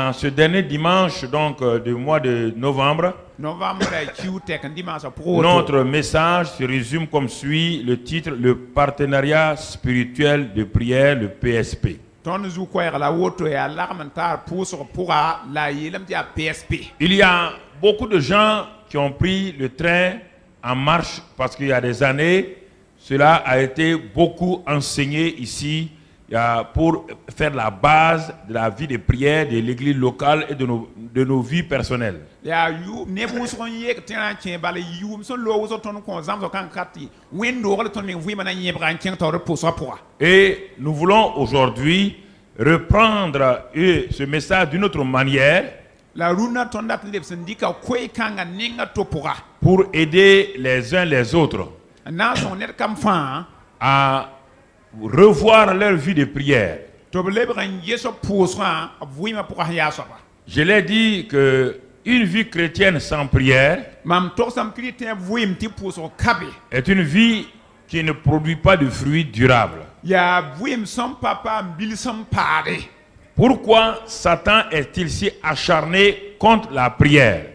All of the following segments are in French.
En ce dernier dimanche donc du mois de novembre, notre message se résume comme suit, le titre, le partenariat spirituel de prière, le PSP. Il y a beaucoup de gens qui ont pris le train en marche parce qu'il y a des années, cela a été beaucoup enseigné ici pour faire la base de la vie de prière de l'église locale et de nos vies personnelles. Et nous voulons aujourd'hui reprendre ce message d'une autre manière pour aider les uns les autres à revoir leur vie de prière. Je l'ai dit que une vie chrétienne sans prière est une vie qui ne produit pas de fruits durables. Pourquoi Satan est-il si acharné contre la prière?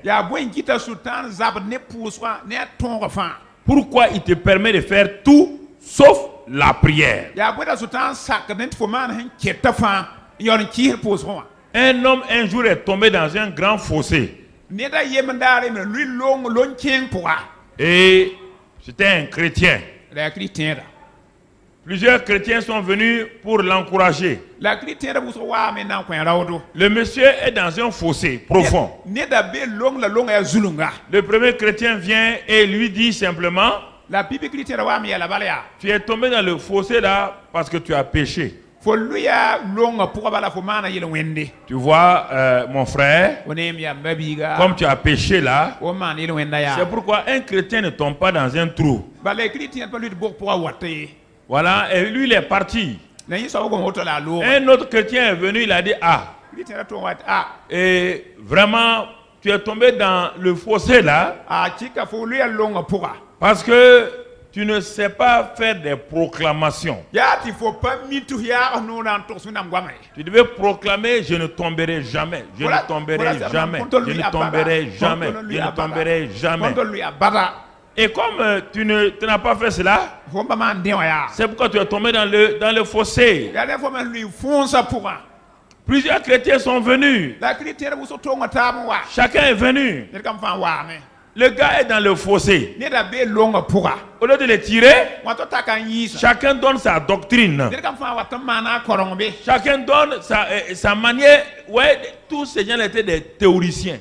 Pourquoi il te permet de faire tout sauf la prière? Un homme un jour est tombé dans un grand fossé. Et c'était un chrétien. Plusieurs chrétiens sont venus pour l'encourager. Le monsieur est dans un fossé profond. Le premier chrétien vient et lui dit simplement: tu es tombé dans le fossé là parce que tu as péché. Tu vois, mon frère, comme tu as péché là, c'est pourquoi un chrétien ne tombe pas dans un trou. Voilà, et lui il est parti. Un autre chrétien est venu, il a dit: et vraiment, tu es tombé dans le fossé là parce que tu ne sais pas faire des proclamations. Tu devais proclamer: je ne tomberai jamais, je ne tomberai jamais, je ne tomberai jamais, je ne tomberai jamais. Et comme tu n'as pas fait cela, c'est pourquoi tu es tombé dans le fossé. Plusieurs chrétiens sont venus. Chacun est venu. Le gars est dans le fossé. Au lieu de le tirer, chacun donne sa doctrine. Chacun donne sa manière. Ouais, tous ces gens étaient des théoriciens.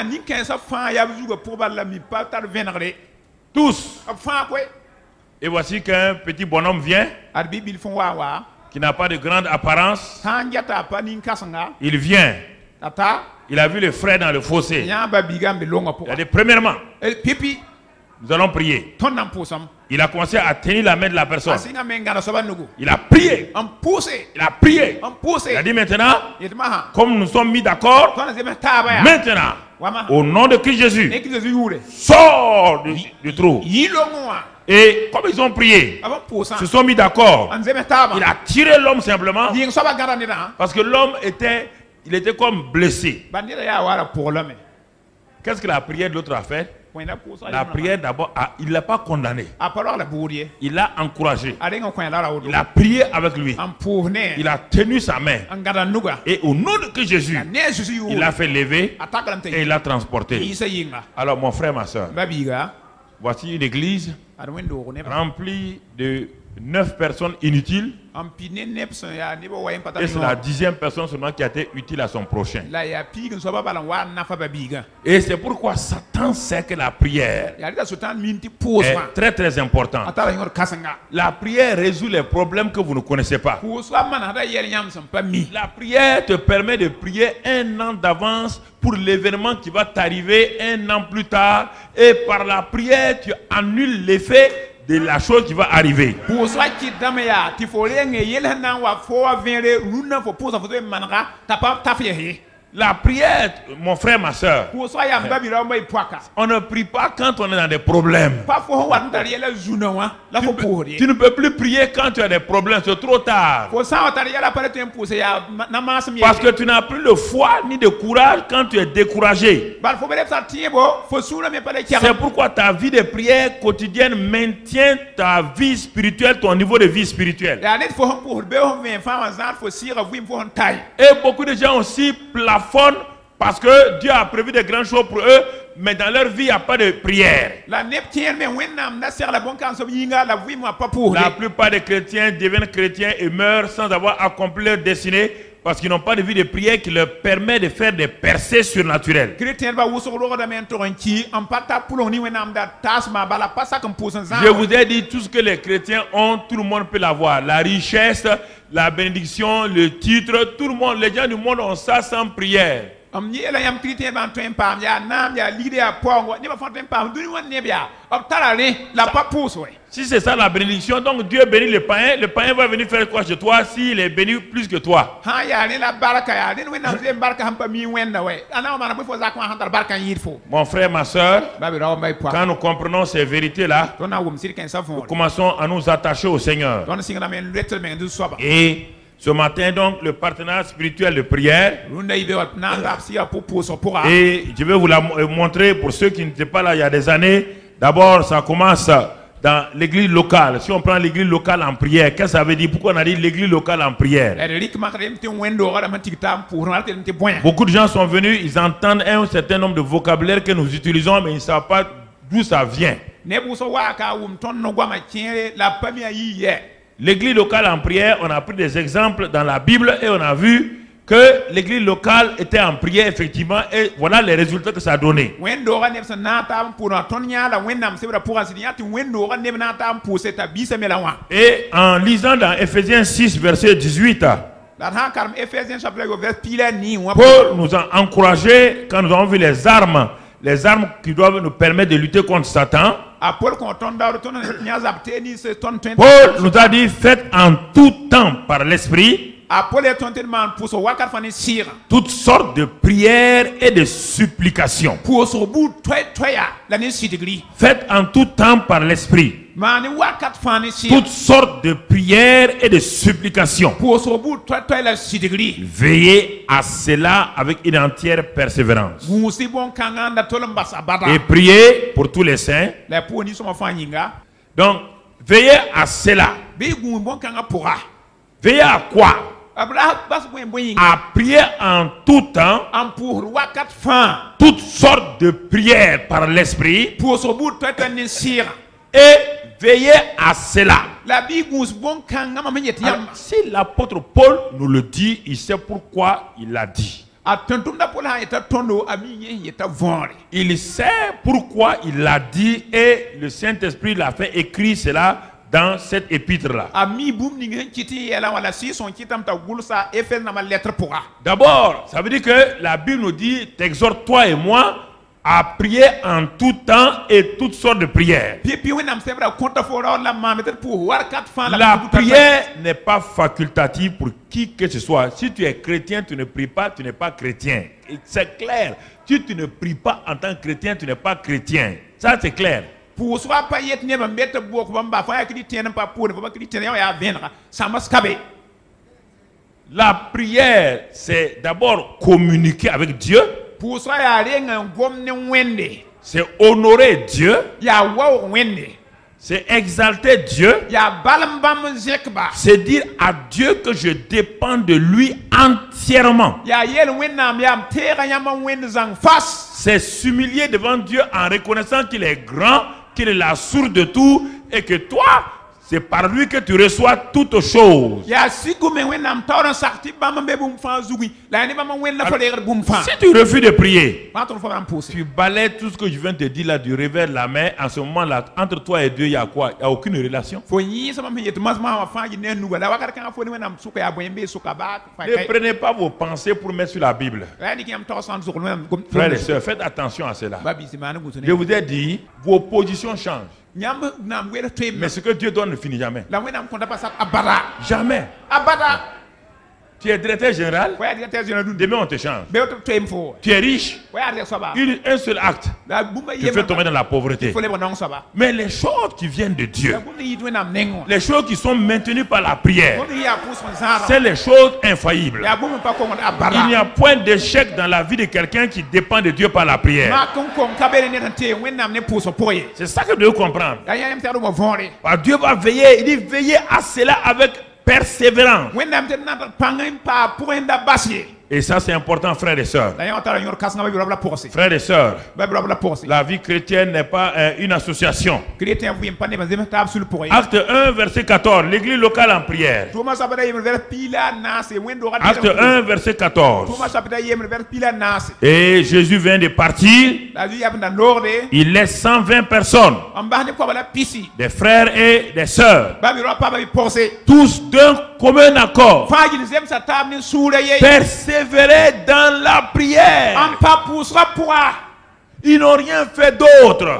Tous. Et voici qu'un petit bonhomme vient, qui n'a pas de grande apparence. Il vient. Il a vu le frère dans le fossé. Il a dit: premièrement, nous allons prier. Il a commencé à tenir la main de la personne. Il a prié. Il a prié. Il a dit: maintenant, comme nous sommes mis d'accord, maintenant, au nom de Christ Jésus, sors du trou. Et comme ils ont prié, se sont mis d'accord, il a tiré l'homme simplement, parce que l'homme était comme blessé. Qu'est-ce que la prière de l'autre a fait? La prière d'abord, il ne l'a pas condamné. Il l'a encouragé. Il a prié avec lui. Il a tenu sa main. Et au nom de Christ Jésus, il l'a fait lever et il l'a transporté. Alors mon frère, ma soeur, voici une église remplie de 9 personnes inutiles. Et c'est la 10e personne seulement qui a été utile à son prochain. Et c'est pourquoi Satan sait que la prière est très très importante. La prière résout les problèmes que vous ne connaissez pas. La prière te permet de prier un an d'avance pour l'événement qui va t'arriver un an plus tard. Et par la prière, tu annules l'effet de la chose qui va arriver. La prière, mon frère, ma soeur, on ne prie pas quand on est dans des problèmes. Tu ne peux plus prier quand tu as des problèmes, c'est trop tard. Parce que tu n'as plus de foi ni de courage quand tu es découragé. C'est pourquoi ta vie de prière quotidienne maintient ta vie spirituelle, ton niveau de vie spirituelle. Et beaucoup de gens aussi plafonnent parce que Dieu a prévu de grandes choses pour eux, mais dans leur vie, il n'y a pas de prière. La plupart des chrétiens deviennent chrétiens et meurent sans avoir accompli leur destinée parce qu'ils n'ont pas de vie de prière qui leur permet de faire des percées surnaturelles. Je vous ai dit, tout ce que les chrétiens ont, tout le monde peut l'avoir. La richesse, la bénédiction, le titre, tout le monde, les gens du monde ont ça sans prière. Si c'est ça la bénédiction, donc Dieu bénit le païen va venir faire quoi chez toi s'il est béni plus que toi? Mon frère, ma soeur, quand nous comprenons ces vérités-là, nous commençons à nous attacher au Seigneur. Et ce matin, donc, le partenariat spirituel de prière. Et je vais vous la montrer pour ceux qui n'étaient pas là il y a des années. D'abord, ça commence dans l'église locale. Si on prend l'église locale en prière, qu'est-ce que ça veut dire? Pourquoi on a dit l'église locale en prière? Beaucoup de gens sont venus, ils entendent un certain nombre de vocabulaire que nous utilisons, mais ils ne savent pas d'où ça vient. L'église locale en prière, on a pris des exemples dans la Bible et on a vu que l'église locale était en prière effectivement et voilà les résultats que ça a donné. Et en lisant dans Ephésiens 6 verset 18, Paul nous a encouragé quand nous avons vu les armes qui doivent nous permettre de lutter contre Satan. Paul nous a dit, faites en tout temps par l'esprit toutes sortes de prières et de supplications. Faites en tout temps par l'esprit toutes sortes de prières et de supplications. Veillez à cela avec une entière persévérance. Et priez pour tous les saints. Donc, veillez à cela. Veillez à quoi? À prier en tout temps toutes sortes de prières par l'esprit. Et veillez à cela. Alors, si l'apôtre Paul nous le dit, il sait pourquoi il l'a dit. Il sait pourquoi il l'a dit et le Saint-Esprit l'a fait écrire cela dans cette épître-là. D'abord, ça veut dire que la Bible nous dit, t'exhorte toi et moi à prier en tout temps et toutes sortes de prières. La prière n'est pas facultative pour qui que ce soit. Si tu es chrétien, tu ne pries pas, tu n'es pas chrétien. C'est clair. Si tu ne pries pas en tant que chrétien, tu n'es pas chrétien. Ça, c'est clair. La prière, c'est d'abord communiquer avec Dieu. C'est honorer Dieu. C'est exalter Dieu. C'est dire à Dieu que je dépends de lui entièrement. C'est s'humilier devant Dieu en reconnaissant qu'il est grand, qu'il est la source de tout et que toi, c'est par lui que tu reçois toutes choses. Alors, si tu refuses de prier, tu balayes tout ce que je viens de te dire là du revers de la main. En ce moment-là, entre toi et Dieu, il y a quoi? Il n'y a aucune relation. Ne prenez pas vos pensées pour mettre sur la Bible. Frères et sœurs, faites attention à cela. Je vous ai dit, vos positions changent. Mais ce que Dieu donne ne finit jamais. Jamais. Tu es directeur général. Demain on te change. Tu es riche. Un seul acte te fait tomber dans la pauvreté. Mais les choses qui viennent de Dieu, les choses qui sont maintenues par la prière, c'est les choses infaillibles. Il n'y a point d'échec dans la vie de quelqu'un qui dépend de Dieu par la prière. C'est ça que Dieu comprend. Dieu va veiller, il dit veiller à cela avec persévérance. Et ça c'est important, frères et sœurs. Frères et sœurs, la vie chrétienne n'est pas une association. Acte 1, verset 14, l'église locale en prière. Acte 1, verset 14. Et Jésus vient de partir. Il laisse 120 personnes, des frères et des sœurs, tous d'un commun accord, persévérer dans la prière. Ils n'ont rien fait d'autre.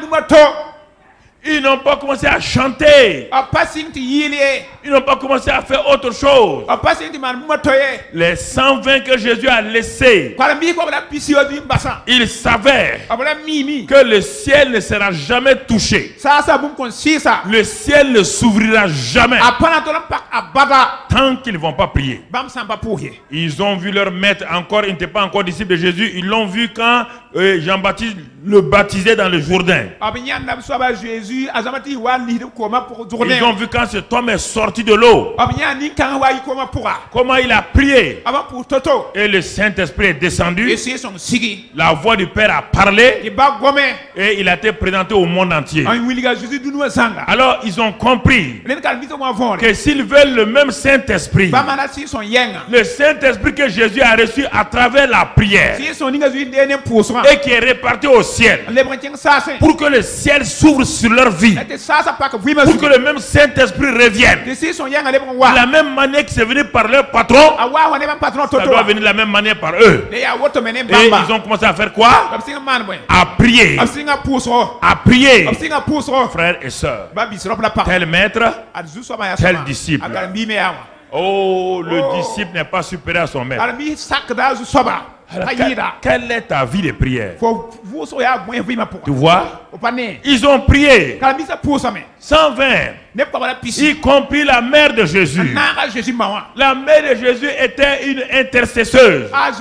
Ils n'ont pas commencé à chanter. Ils n'ont pas commencé à faire autre chose. Les 120 que Jésus a laissés, ils savaient que le ciel ne sera jamais touché. Le ciel ne s'ouvrira jamais tant qu'ils ne vont pas prier. Ils ont vu leur maître encore, il n'était pas encore disciple de Jésus. Ils l'ont vu quand Jean-Baptiste le baptisait dans le Jourdain. Ils ont vu quand cet homme est sorti de l'eau, comment il a prié, et le Saint-Esprit est descendu, la voix du Père a parlé, et il a été présenté au monde entier. Alors ils ont compris que s'ils veulent le même Saint-Esprit, le Saint-Esprit que Jésus a reçu à travers la prière et qui est réparti au ciel, pour que le ciel s'ouvre sur leur vie, pour que le même Saint-Esprit revienne de la même manière que c'est venu par leur patron, ça doit venir de la même manière par eux. Et ils ont commencé à faire quoi? À prier. À prier. Frères et sœurs, tel maître, tel disciple. Oh, le disciple n'est pas supérieur à son maître. Alors, quelle est ta vie de prière? Tu vois, ils ont prié 120, y compris la mère de Jésus. La mère de Jésus était une intercesseuse.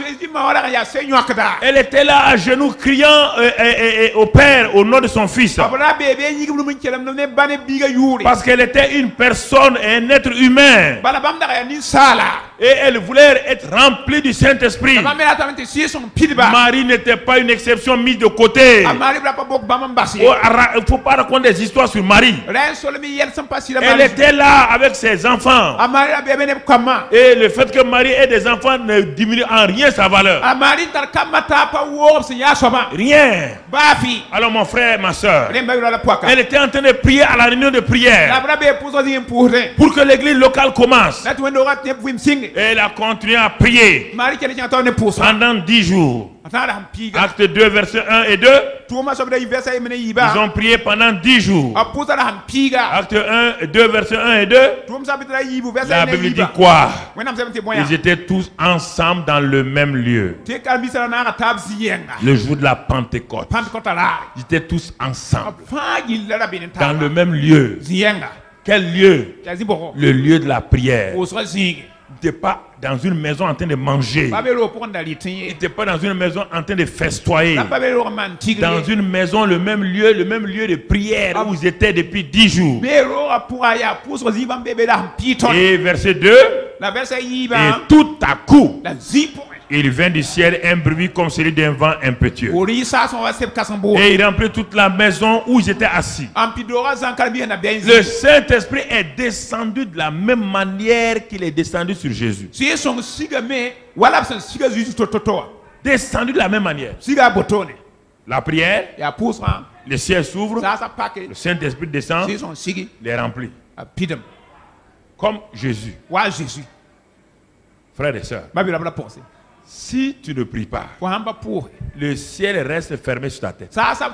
Elle était là à genoux criant au Père au nom de son fils, parce qu'elle était une personne et un être humain, et elle voulait être remplie du Saint-Esprit. Marie n'était pas une exception mise de côté. Il ne faut pas raconter des histoires sur Marie. Elle était là avec ses enfants. Et le fait que Marie ait des enfants ne diminue en rien sa valeur. Rien. Alors mon frère, ma soeur, elle était en train de prier à la réunion de prière pour que l'église locale commence. Et elle a continué à prier pendant 10 jours. Acte 2, verset 1 et 2. Ils ont prié pendant 10 jours. Acte 1, 2, verset 1 et 2. La Bible dit quoi? Ils étaient tous ensemble dans le même lieu. Le jour de la Pentecôte. Ils étaient tous ensemble dans le même lieu. Quel lieu? Le lieu de la prière. Il n'était pas dans une maison en train de manger. Il n'était pas dans une maison en train de festoyer. Dans une maison, le même lieu de prière où ils étaient depuis 10 jours. Et verset 2. Et tout à coup, il vint du ciel un bruit comme celui d'un vent impétueux. Et il remplit toute la maison où ils étaient assis. Le Saint-Esprit est descendu de la même manière qu'il est descendu sur Jésus. Descendu de la même manière. La prière, le ciel s'ouvre, le Saint-Esprit descend, les remplit. Comme Jésus. Frères et sœurs, si tu ne pries pas, le ciel reste fermé sur ta tête.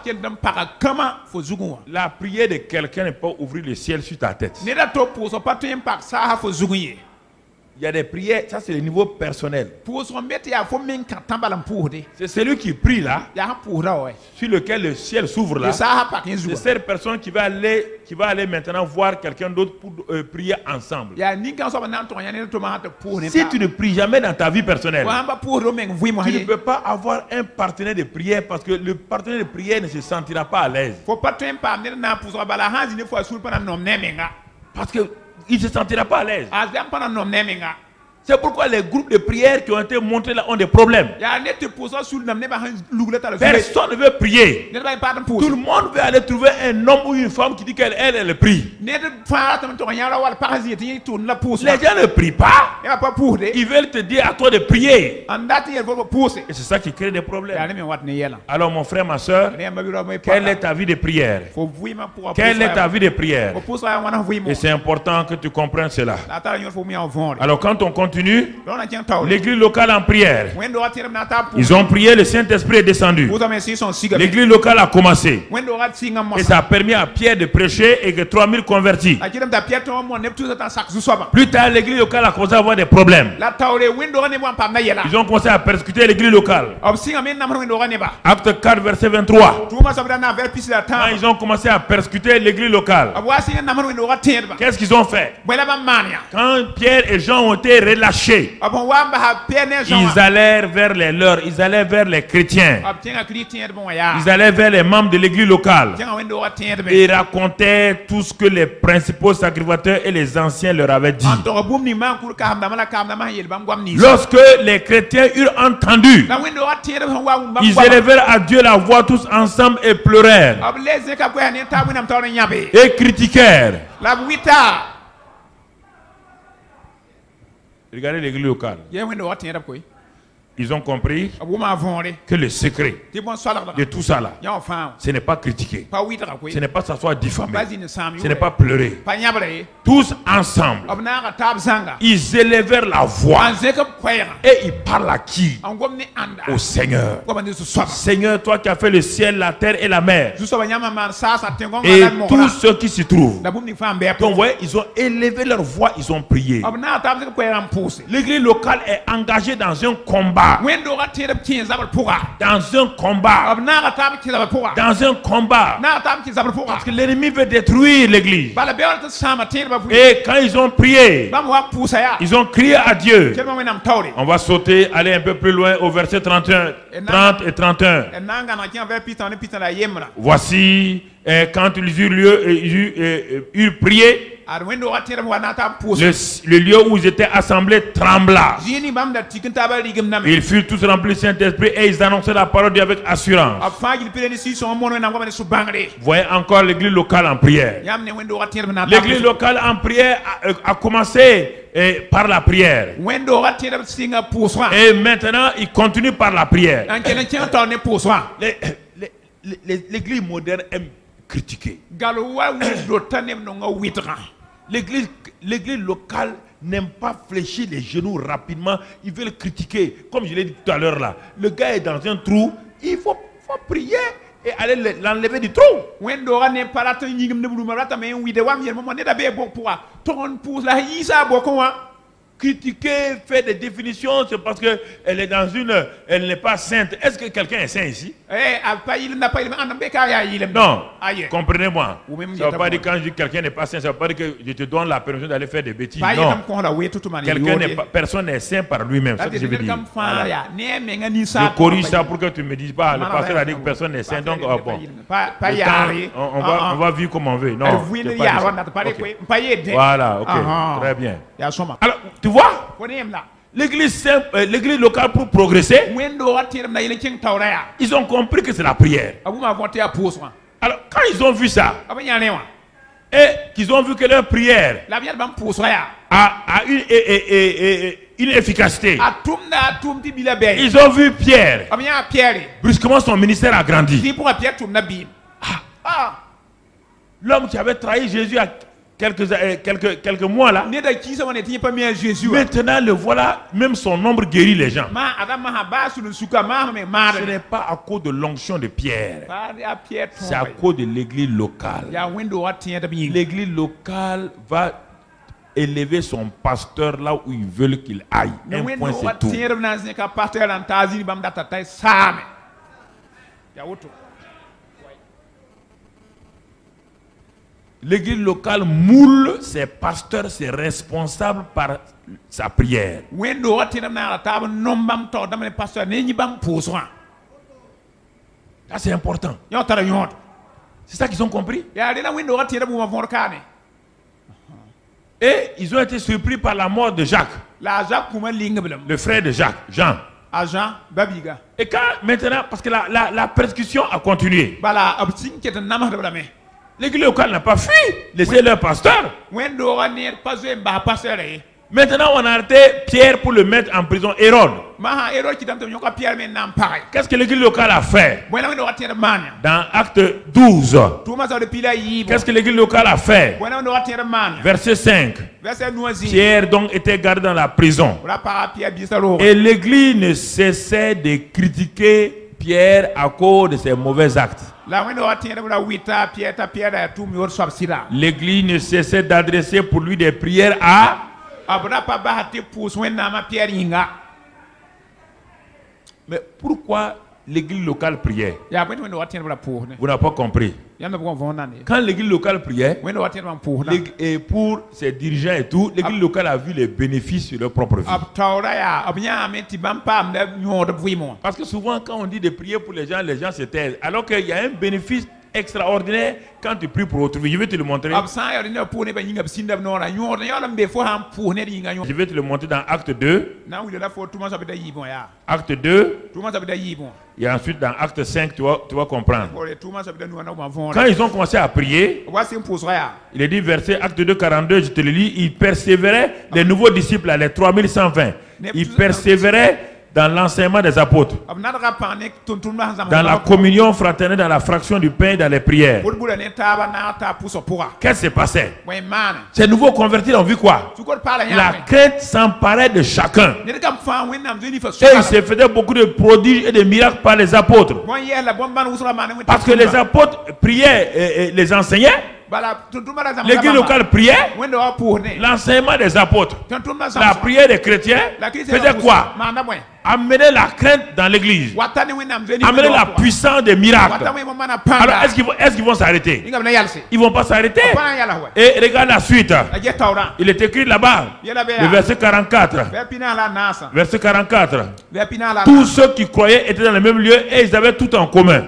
La prière de quelqu'un ne peut pas ouvrir le ciel sur ta tête. Il Il y a des prières, ça c'est le niveau personnel. C'est celui qui prie là, sur lequel le ciel s'ouvre là. C'est cette personne qui va aller maintenant voir quelqu'un d'autre pour prier ensemble. Si tu ne pries jamais dans ta vie personnelle, tu ne peux pas avoir un partenaire de prière parce que le partenaire de prière ne se sentira pas à l'aise. Parce qu'il ne se sentira pas à l'aise. C'est pourquoi les groupes de prière qui ont été montrés là ont des problèmes. Personne ne veut prier. Tout le monde veut aller trouver un homme ou une femme qui dit qu'elle prie. Les gens ne prient pas. Ils veulent te dire à toi de prier. Et c'est ça qui crée des problèmes. Alors mon frère, ma soeur, quelle est ta vie de prière? Quelle est ta vie de prière? Et c'est important que tu comprennes cela. Alors quand on continue, l'église locale en prière, ils ont prié, le Saint-Esprit est descendu. L'église locale a commencé. Et ça a permis à Pierre de prêcher et que 3000 convertis. Plus tard, l'église locale a commencé à avoir des problèmes. Ils ont commencé à persécuter l'église locale. Acte 4, verset 23. Quand ils ont commencé à persécuter l'église locale, qu'est-ce qu'ils ont fait? Quand Pierre et Jean ont été relâchés, ils allèrent vers les leurs, ils allaient vers les chrétiens, ils allaient vers les membres de l'église locale et ils racontaient tout ce que les principaux sacrificateurs et les anciens leur avaient dit. Lorsque les chrétiens eurent entendu, ils élevèrent à Dieu la voix tous ensemble et pleurèrent et critiquèrent. Regardez l'église locale. Ils ont compris que le secret de tout ça là, ce n'est pas critiquer, ce n'est pas s'asseoir diffamer, ce n'est pas pleurer. Tous ensemble, ils élevèrent la voix et ils parlent à qui? Au Seigneur. Seigneur, toi qui as fait le ciel, la terre et la mer et tous ceux qui s'y trouvent. Donc vous voyez, ils ont élevé leur voix, ils ont prié. L'église locale est engagée dans un combat. Dans un combat. Dans un combat. Parce que l'ennemi veut détruire l'église. Et quand ils ont prié, ils ont crié à Dieu. On va sauter, aller un peu plus loin au verset 31, 30 et 31. Voici quand ils eurent prié, le lieu où ils étaient assemblés trembla. Ils furent tous remplis du Saint-Esprit et ils annonçaient la parole de Dieu avec assurance. Voyez encore l'église locale en prière. L'église locale en prière a commencé par la prière. Et maintenant, il continue par la prière. L'église moderne aime critiquer. L'église locale n'aime pas fléchir les genoux rapidement. Ils veulent critiquer. Comme je l'ai dit tout à l'heure là, le gars est dans un trou, il faut prier et aller l'enlever du trou. Critiquer, faire des définitions, c'est parce qu'elle est dans elle n'est pas sainte. Est-ce que quelqu'un est saint ici? Non, comprenez-moi. Ça ne veut pas dire quand je dis que quelqu'un n'est pas saint, ça ne veut pas dire que je te donne la permission d'aller faire des bêtises. Non. Personne n'est saint par lui-même. C'est ce que je veux dire. Voilà. Je corrige ça pour que tu ne me dises pas. Le pasteur a dit que personne n'est saint. Donc, bon. On va vivre comme on veut. Non. Okay. Voilà, ok. Très bien. Alors, tu vois, l'église locale pour progresser, ils ont compris que c'est la prière. Alors, quand ils ont vu ça, et qu'ils ont vu que leur prière a une efficacité, ils ont vu Pierre. Brusquement, son ministère a grandi. L'homme qui avait trahi Jésus à quelques mois là, maintenant le voilà, même son ombre guérit les gens. Ce n'est pas à cause de l'onction de Pierre, c'est à cause de l'église locale. L'église locale va élever son pasteur là où ils veulent qu'il aille. Un point, c'est tout. L'église locale moule ses pasteurs, ses responsables par sa prière. Ça, c'est important. C'est ça qu'ils ont compris. Et ils ont été surpris par la mort de Jacques, le frère de Jacques, Jean. Et quand maintenant, parce que la persécution a continué, l'église locale n'a pas fui, laissez leur pasteur. Maintenant, on a arrêté Pierre pour le mettre en prison, Hérode. Qu'est-ce que l'église locale a fait? Dans Acte 12. Qu'est-ce que l'église locale a fait? Verset 5. Pierre donc était gardé dans la prison. Et l'église ne cessait de critiquer Pierre à cause de ses mauvais actes. L'église ne cessait d'adresser pour lui des prières à... Mais pourquoi l'église locale priait? Vous n'avez pas compris. Quand l'église locale priait, et pour ses dirigeants et tout, l'église locale a vu les bénéfices sur leur propre vie. Parce que souvent, quand on dit de prier pour les gens se taisent. Alors qu'il y a un bénéfice extraordinaire quand tu pries pour autrui. Je vais te le montrer. Je vais te le montrer dans Acte 2. Acte 2. Et ensuite dans Acte 5, tu vas comprendre. Quand ils ont commencé à prier, il est dit verset Acte 2, 42, je te le lis, ils persévéraient, les nouveaux disciples, les 3120, ils persévéraient dans l'enseignement des apôtres, dans la communion fraternelle, dans la fraction du pain, dans les prières. Qu'est-ce qui s'est passé? Ces nouveaux convertis ont vu quoi? La crainte s'emparait de chacun. Et il se faisait beaucoup de prodiges et de miracles par les apôtres. Parce que les apôtres priaient et les enseignaient. L'église locale priait. L'enseignement des apôtres, la prière des chrétiens faisait quoi? Amener la crainte dans l'église, amener la puissance des miracles. Alors est-ce qu'ils vont s'arrêter? Ils ne vont pas s'arrêter. Et regarde la suite. Il est écrit là-bas, le verset 44. Verset 44. Tous ceux qui croyaient étaient dans le même lieu et ils avaient tout en commun.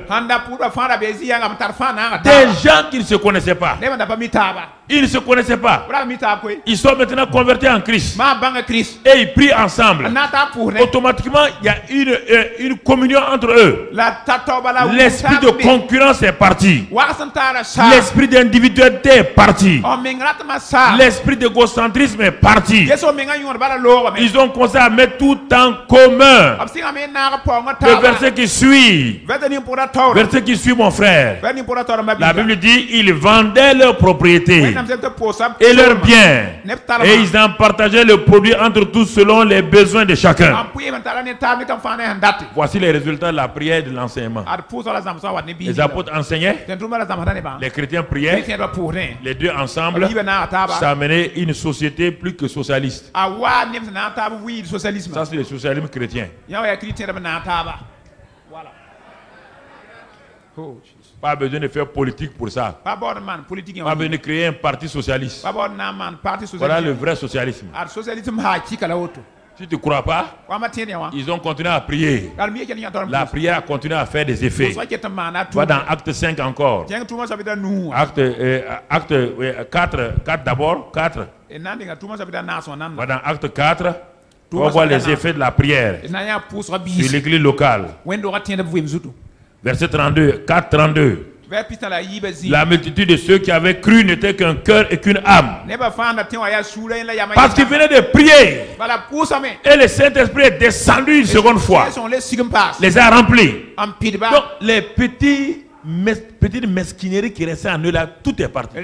Des gens qui ne se connaissaient pas. Ils ne se connaissaient pas. Ils sont maintenant convertis en Christ. Et ils prient ensemble. Automatiquement, il y a une communion entre eux. L'esprit de concurrence est parti. L'esprit d'individualité est parti. L'esprit d'égocentrisme est parti. Ils ont commencé à mettre tout en commun. Le verset qui suit. Verset qui suit, mon frère. La Bible dit, ils vendaient leurs propriétés et leurs biens. Et ils en partageaient le produit entre tous selon les besoins de chacun. Voici les résultats de la prière et de l'enseignement. Les apôtres enseignaient, les chrétiens priaient, les deux ensemble, ça a mené une société plus que socialiste. Ça, c'est le socialisme chrétien. Pas besoin de faire politique pour ça. Pas besoin de créer un parti socialiste. Voilà le vrai socialisme. Si tu ne crois pas, ils ont continué à prier. La prière a continué à faire des effets. Va dans Acte 5 encore. Acte 4 d'abord. 4. Va dans Acte 4. Tu vas voir les effets de la prière sur l'église locale. Verset 32, 4, 32. La multitude de ceux qui avaient cru n'était qu'un cœur et qu'une âme. Parce qu'ils venaient de prier. Et le Saint-Esprit est descendu une seconde fois. Les a remplis. Donc les petites mesquineries qui restaient en eux là, tout est parti.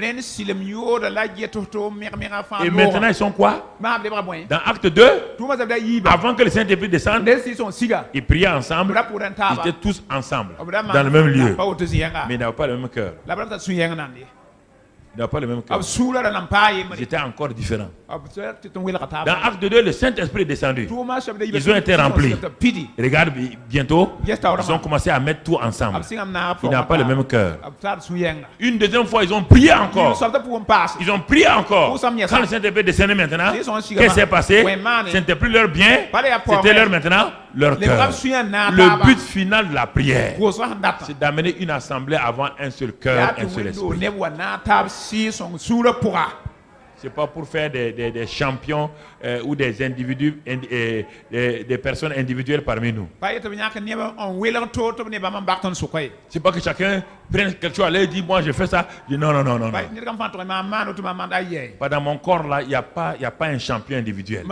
Et maintenant ils sont quoi? Dans Acte 2, avant que le Saint-Esprit descende, ils priaient ensemble. Ils étaient tous ensemble dans le même lieu, mais ils n'avaient pas le même cœur. Il n'a pas le même cœur. Ils étaient encore différents. Dans Acte 2, le Saint-Esprit est descendu. Ils ont été remplis. Regarde, bientôt, ils ont commencé à mettre tout ensemble. Il n'a pas le même cœur. Une deuxième fois, ils ont prié encore. Ils ont prié encore. Quand le Saint-Esprit est descendu maintenant, qu'est-ce qui s'est passé? Ce n'était plus leur bien, c'était leur maintenant leur cœur. Le but final de la prière, c'est d'amener une assemblée avant un seul cœur, un seul esprit. C'est pas pour faire des champions ou des individus, des personnes individuelles parmi nous. C'est pas que chacun prenne quelque chose et dit moi je fais ça. Je dis non. Pas dans mon corps là, il n'y a pas un champion individuel.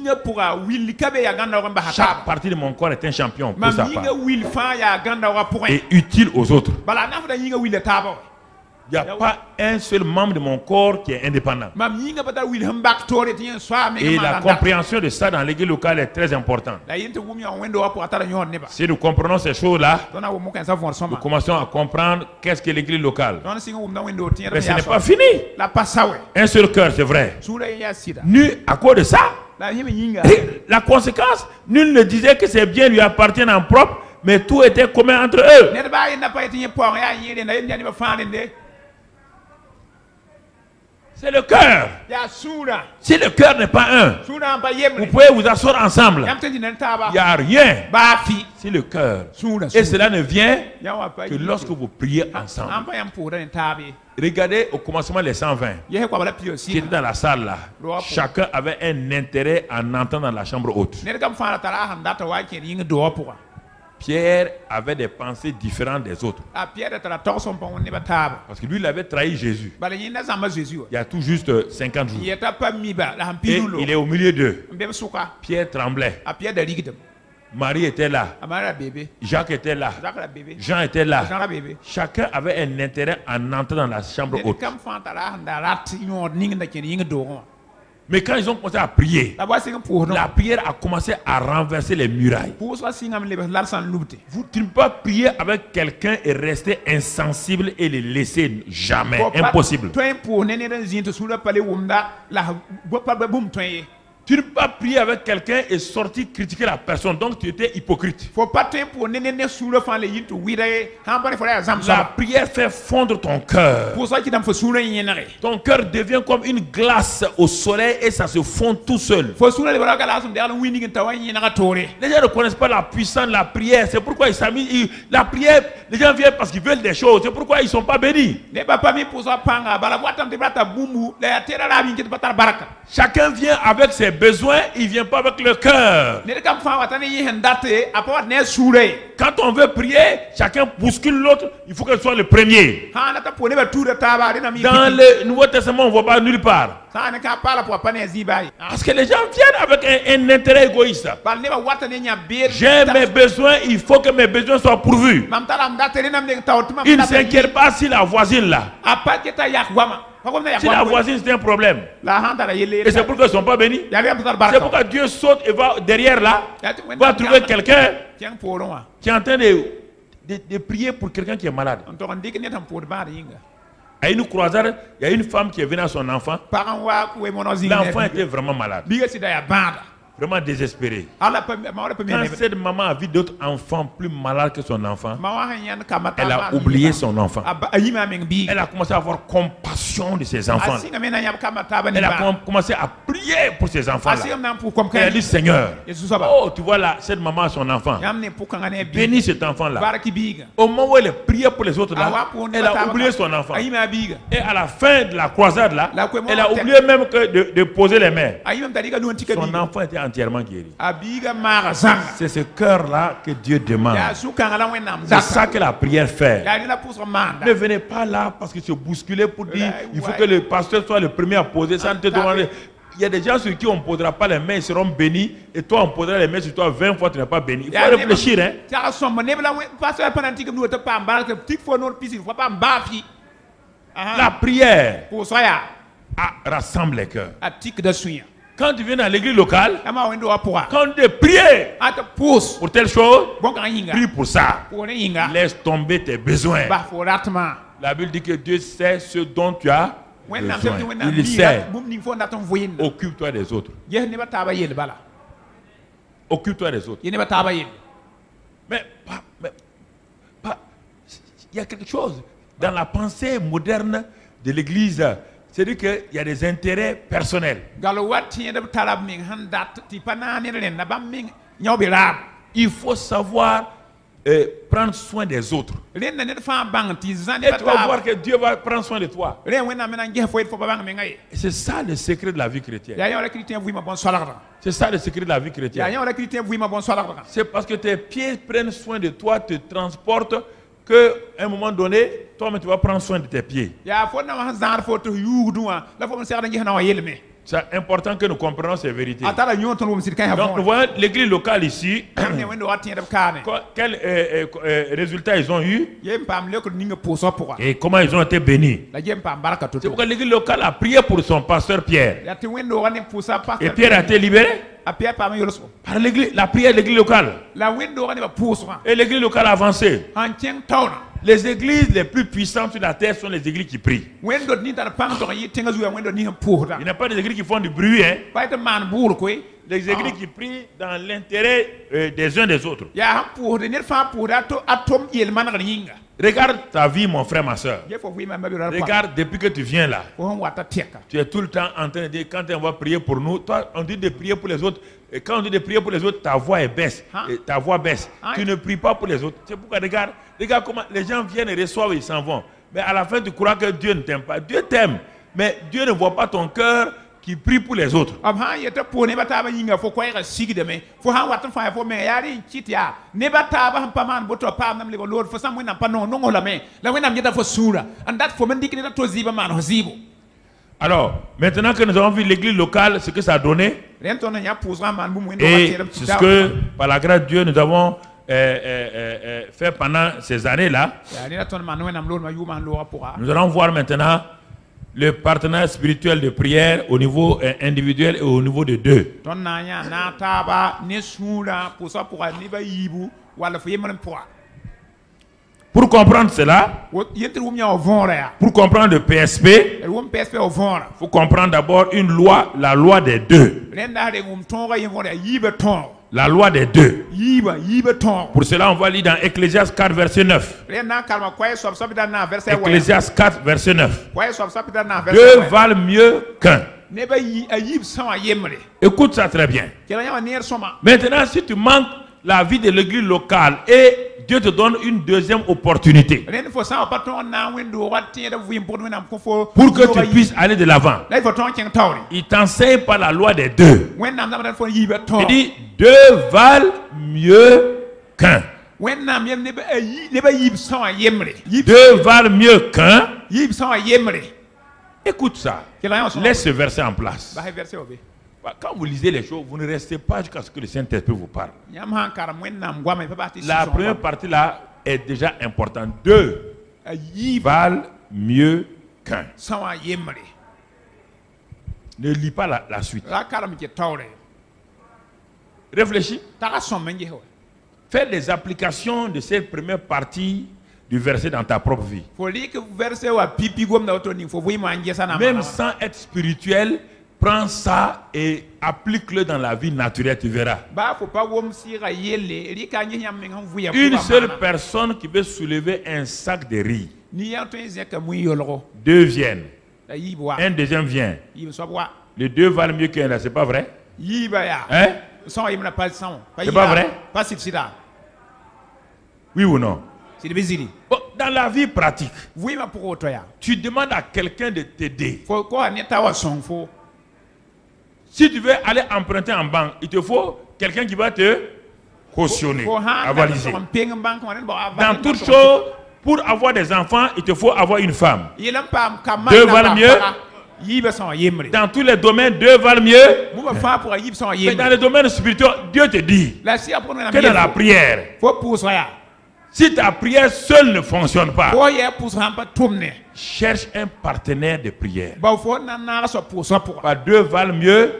Chaque partie de mon corps est un champion pour sa part. Et utile aux autres. Il n'y a pas un seul membre de mon corps qui est indépendant. Et la compréhension de ça dans l'église locale est très importante. Si nous comprenons ces choses-là, nous commençons à comprendre qu'est-ce que l'église locale. Mais ce n'est pas fini. Un seul cœur, c'est vrai. À cause de ça, la conséquence, nul ne disait que ses biens lui appartiennent en propre, mais tout était commun entre eux. C'est le cœur. Si le cœur n'est pas un, vous pouvez vous asseoir ensemble. Il n'y a rien. C'est le cœur. Et cela ne vient que lorsque vous priez ensemble. Regardez au commencement les 120 qui étaient dans la salle là. Chacun avait un intérêt en entrant dans la chambre haute. Pierre avait des pensées différentes des autres. Parce que lui, il avait trahi Jésus. Il y a tout juste 50 jours. Et il est au milieu d'eux. Pierre tremblait. Marie était là. Jacques était là. Jean était là. Chacun avait un intérêt en entrant dans la chambre haute. Mais quand ils ont commencé à prier, la prière a commencé à renverser les murailles. Tu ne peux pas prier avec quelqu'un et rester insensible et le laisser jamais. Impossible. Tu ne peux pas prier avec quelqu'un et sortir critiquer la personne. Donc tu étais hypocrite. La prière fait fondre ton cœur. Ton cœur devient comme une glace au soleil et ça se fond tout seul. Les gens ne connaissent pas la puissance de la prière. C'est pourquoi ils s'amusent. La prière, les gens viennent parce qu'ils veulent des choses. C'est pourquoi ils ne sont pas bénis. Chacun vient avec ses besoins, il ne vient pas avec le cœur. Quand on veut prier, chacun bouscule l'autre, il faut que ce soit le premier. Dans le Nouveau Testament, on ne voit pas nulle part. Parce que les gens viennent avec un intérêt égoïste. J'ai mes besoins, il faut que mes besoins soient pourvus. Ils ne s'inquiètent pas si la voisine là. Si la voisine c'est un problème. Et c'est pourquoi ils ne sont pas bénis. C'est pourquoi Dieu saute et va derrière là. Va trouver quelqu'un qui est en train de prier pour quelqu'un qui est malade. À une croisade, il y a une femme qui est venue à son enfant. L'enfant était vraiment malade. Vraiment désespéré. Quand cette maman a vu d'autres enfants plus malades que son enfant, elle a oublié son enfant. Elle a commencé à avoir compassion de ses enfants. Elle a commencé à prier pour ses enfants. Elle a dit Seigneur, oh tu vois là, cette maman a son enfant. Bénis cet enfant là. Au moment où elle priait pour les autres là, elle a oublié son enfant. Et à la fin de la croisade là, elle a oublié même que de poser les mains. Son enfant était entièrement guéri. C'est ce cœur-là que Dieu demande. C'est ça que la prière fait. Ne venez pas là parce que tu es bousculé pour dire il faut que le pasteur soit le premier à poser. Ça ne te demande. Il y a des gens sur qui on ne posera pas les mains, ils seront bénis. Et toi, on posera les mains sur toi 20 fois, tu n'es pas béni. Il faut réfléchir. Hein? La prière rassemble les cœurs. Quand tu viens dans l'église locale, quand tu pries pour telle chose, prie pour ça. Laisse tomber tes besoins. La Bible dit que Dieu sait ce dont tu as Il sait. Occupe-toi des autres. Occupe-toi des autres. Mais il y a quelque chose dans la pensée moderne de l'Église. C'est-à-dire qu'il y a des intérêts personnels. Il faut savoir prendre soin des autres. Et tu vas voir que Dieu va prendre soin de toi. C'est ça le secret de la vie chrétienne. C'est ça le secret de la vie chrétienne. C'est parce que tes pieds prennent soin de toi, te transportent, qu'à un moment donné, toi, tu vas prendre soin de tes pieds. C'est important que nous comprenions ces vérités. Donc, nous voyons l'église locale ici. Quels résultats ils ont eu et comment ils ont été bénis. C'est pourquoi l'église locale a prié pour son pasteur Pierre. Et Pierre a été libéré par la prière de l'église locale. Et l'église locale a avancé. Les églises les plus puissantes sur la terre sont les églises qui prient. Il n'y a pas des églises qui font du bruit. Les églises qui prient dans l'intérêt des uns des autres. Regarde ta vie, mon frère, ma soeur. Regarde, depuis que tu viens là, tu es tout le temps en train de dire, quand on va prier pour nous, toi, on dit de prier pour les autres. Et quand on dit de prier pour les autres, ta voix baisse. Ta voix baisse. Tu ne pries pas pour les autres. C'est pourquoi, regarde comment les gens viennent et reçoivent et ils s'en vont. Mais à la fin, tu crois que Dieu ne t'aime pas. Dieu t'aime. Mais Dieu ne voit pas ton cœur qui prie pour les autres. Alors, maintenant que nous avons vu l'église locale, ce que ça a donné, et c'est ce que, par la grâce de Dieu, nous avons fait pendant ces années-là, nous allons voir maintenant le partenaire spirituel de prière au niveau individuel et au niveau de deux. Pour comprendre cela, pour comprendre le PSP, il faut comprendre d'abord une loi, la loi des deux. La loi des deux. Pour cela, on va lire dans Ecclésiaste 4, verset 9. Ecclésiaste 4, verset 9. Deux valent mieux qu'un. Écoute ça très bien. Maintenant, si tu manques la vie de l'église locale et Dieu te donne une deuxième opportunité pour que tu puisses aller de l'avant. Il t'enseigne par la loi des deux. Il dit deux valent mieux qu'un. Deux valent mieux qu'un. Écoute ça. Laisse ce verset en place. Quand vous lisez les choses, vous ne restez pas jusqu'à ce que le Saint-Esprit vous parle. La première partie là est déjà importante. Deux valent mieux qu'un. Ne lis pas la suite. Réfléchis. Fais des applications de cette première partie du verset dans ta propre vie. Même sans être spirituel, prends ça et applique-le dans la vie naturelle, tu verras. Une seule personne qui veut soulever un sac de riz. Deux viennent. Un deuxième vient. Les deux valent mieux qu'un là, c'est pas vrai? Hein? C'est pas vrai? Oui ou non? Bon, dans la vie pratique, tu demandes à quelqu'un de t'aider. Si tu veux aller emprunter en banque, il te faut quelqu'un qui va te cautionner, avaliser. Dans toute chose, pour avoir des enfants, il te faut avoir une femme. Deux valent mieux. Dans tous les domaines, deux valent mieux. Mais dans le domaine spirituel, Dieu te dit que dans la prière, si ta prière seule ne fonctionne pas, cherche un partenaire de prière. Deux valent mieux.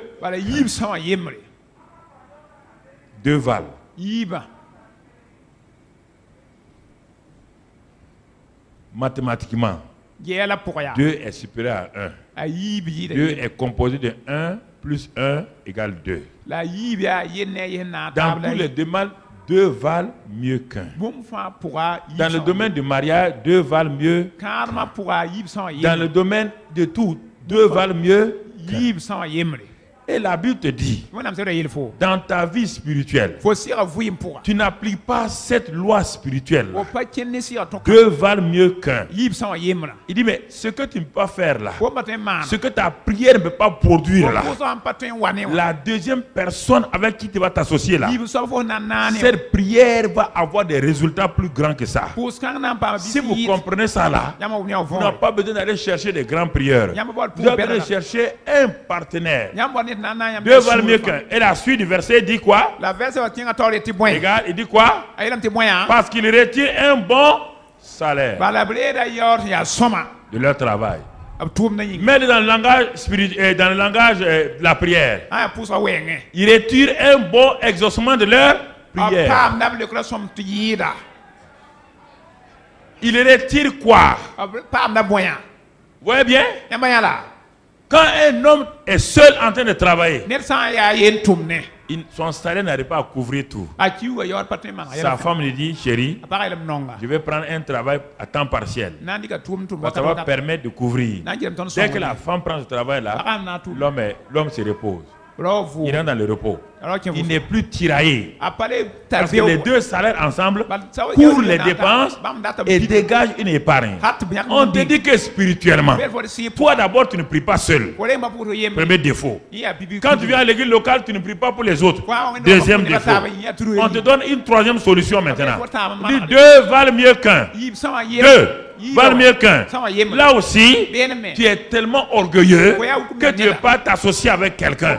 Deux valent. Mathématiquement, 2 est supérieur à 1. 2 est composé de 1 plus 1 égale 2. Dans tous les domaines, 2 valent mieux qu'un. Dans le domaine du mariage, 2 valent mieux qu'un. Dans le domaine de tout, 2 valent mieux qu'un. Et la Bible te dit, dans ta vie spirituelle, tu n'appliques pas cette loi spirituelle. 2 valent mieux qu'un. Il dit, mais ce que tu ne peux pas faire là, ce que ta prière ne peut pas produire là, la deuxième personne avec qui tu vas t'associer là, cette prière va avoir des résultats plus grands que ça. Si vous comprenez ça là, vous n'avez pas besoin d'aller chercher des grands prieurs. Vous avez besoin de chercher un partenaire. 2 valent mieux qu'un. Et la suite du verset dit quoi? Regarde, il dit quoi? Parce qu'il retire un bon salaire de leur travail. Mais dans le langage spirituel, dans le langage de la prière, il retire un bon exaucement de leur prière. Il retire quoi? Vous voyez bien? Quand un homme est seul en train de travailler, son salaire n'arrive pas à couvrir tout. Sa femme lui dit, chérie, je vais prendre un travail à temps partiel. Ça va permettre de couvrir. Dès que la femme prend ce travail-là, l'homme se repose. Il rentre dans le repos. Il n'est plus tiraillé. Parce que les 2 salaires ensemble couvrent les dépenses et dégagent une épargne. On te dit que spirituellement, toi d'abord tu ne pries pas seul. Premier défaut. Quand tu viens à l'église locale, tu ne pries pas pour les autres. Deuxième défaut. On te donne une troisième solution maintenant. 2 valent mieux qu'un. 2 valent mieux qu'un. Là aussi, tu es tellement orgueilleux que tu ne veux pas t'associer avec quelqu'un.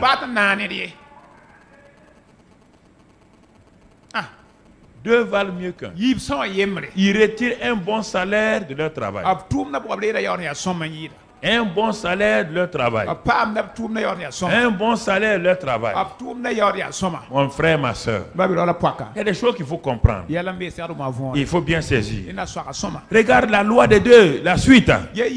2 valent mieux qu'un. Ils retirent un bon salaire de leur travail. Un bon salaire de leur travail. Un bon salaire de leur travail. Mon frère, ma soeur, il y a des choses qu'il faut comprendre. Il faut bien saisir. Regarde la loi des 2, la suite.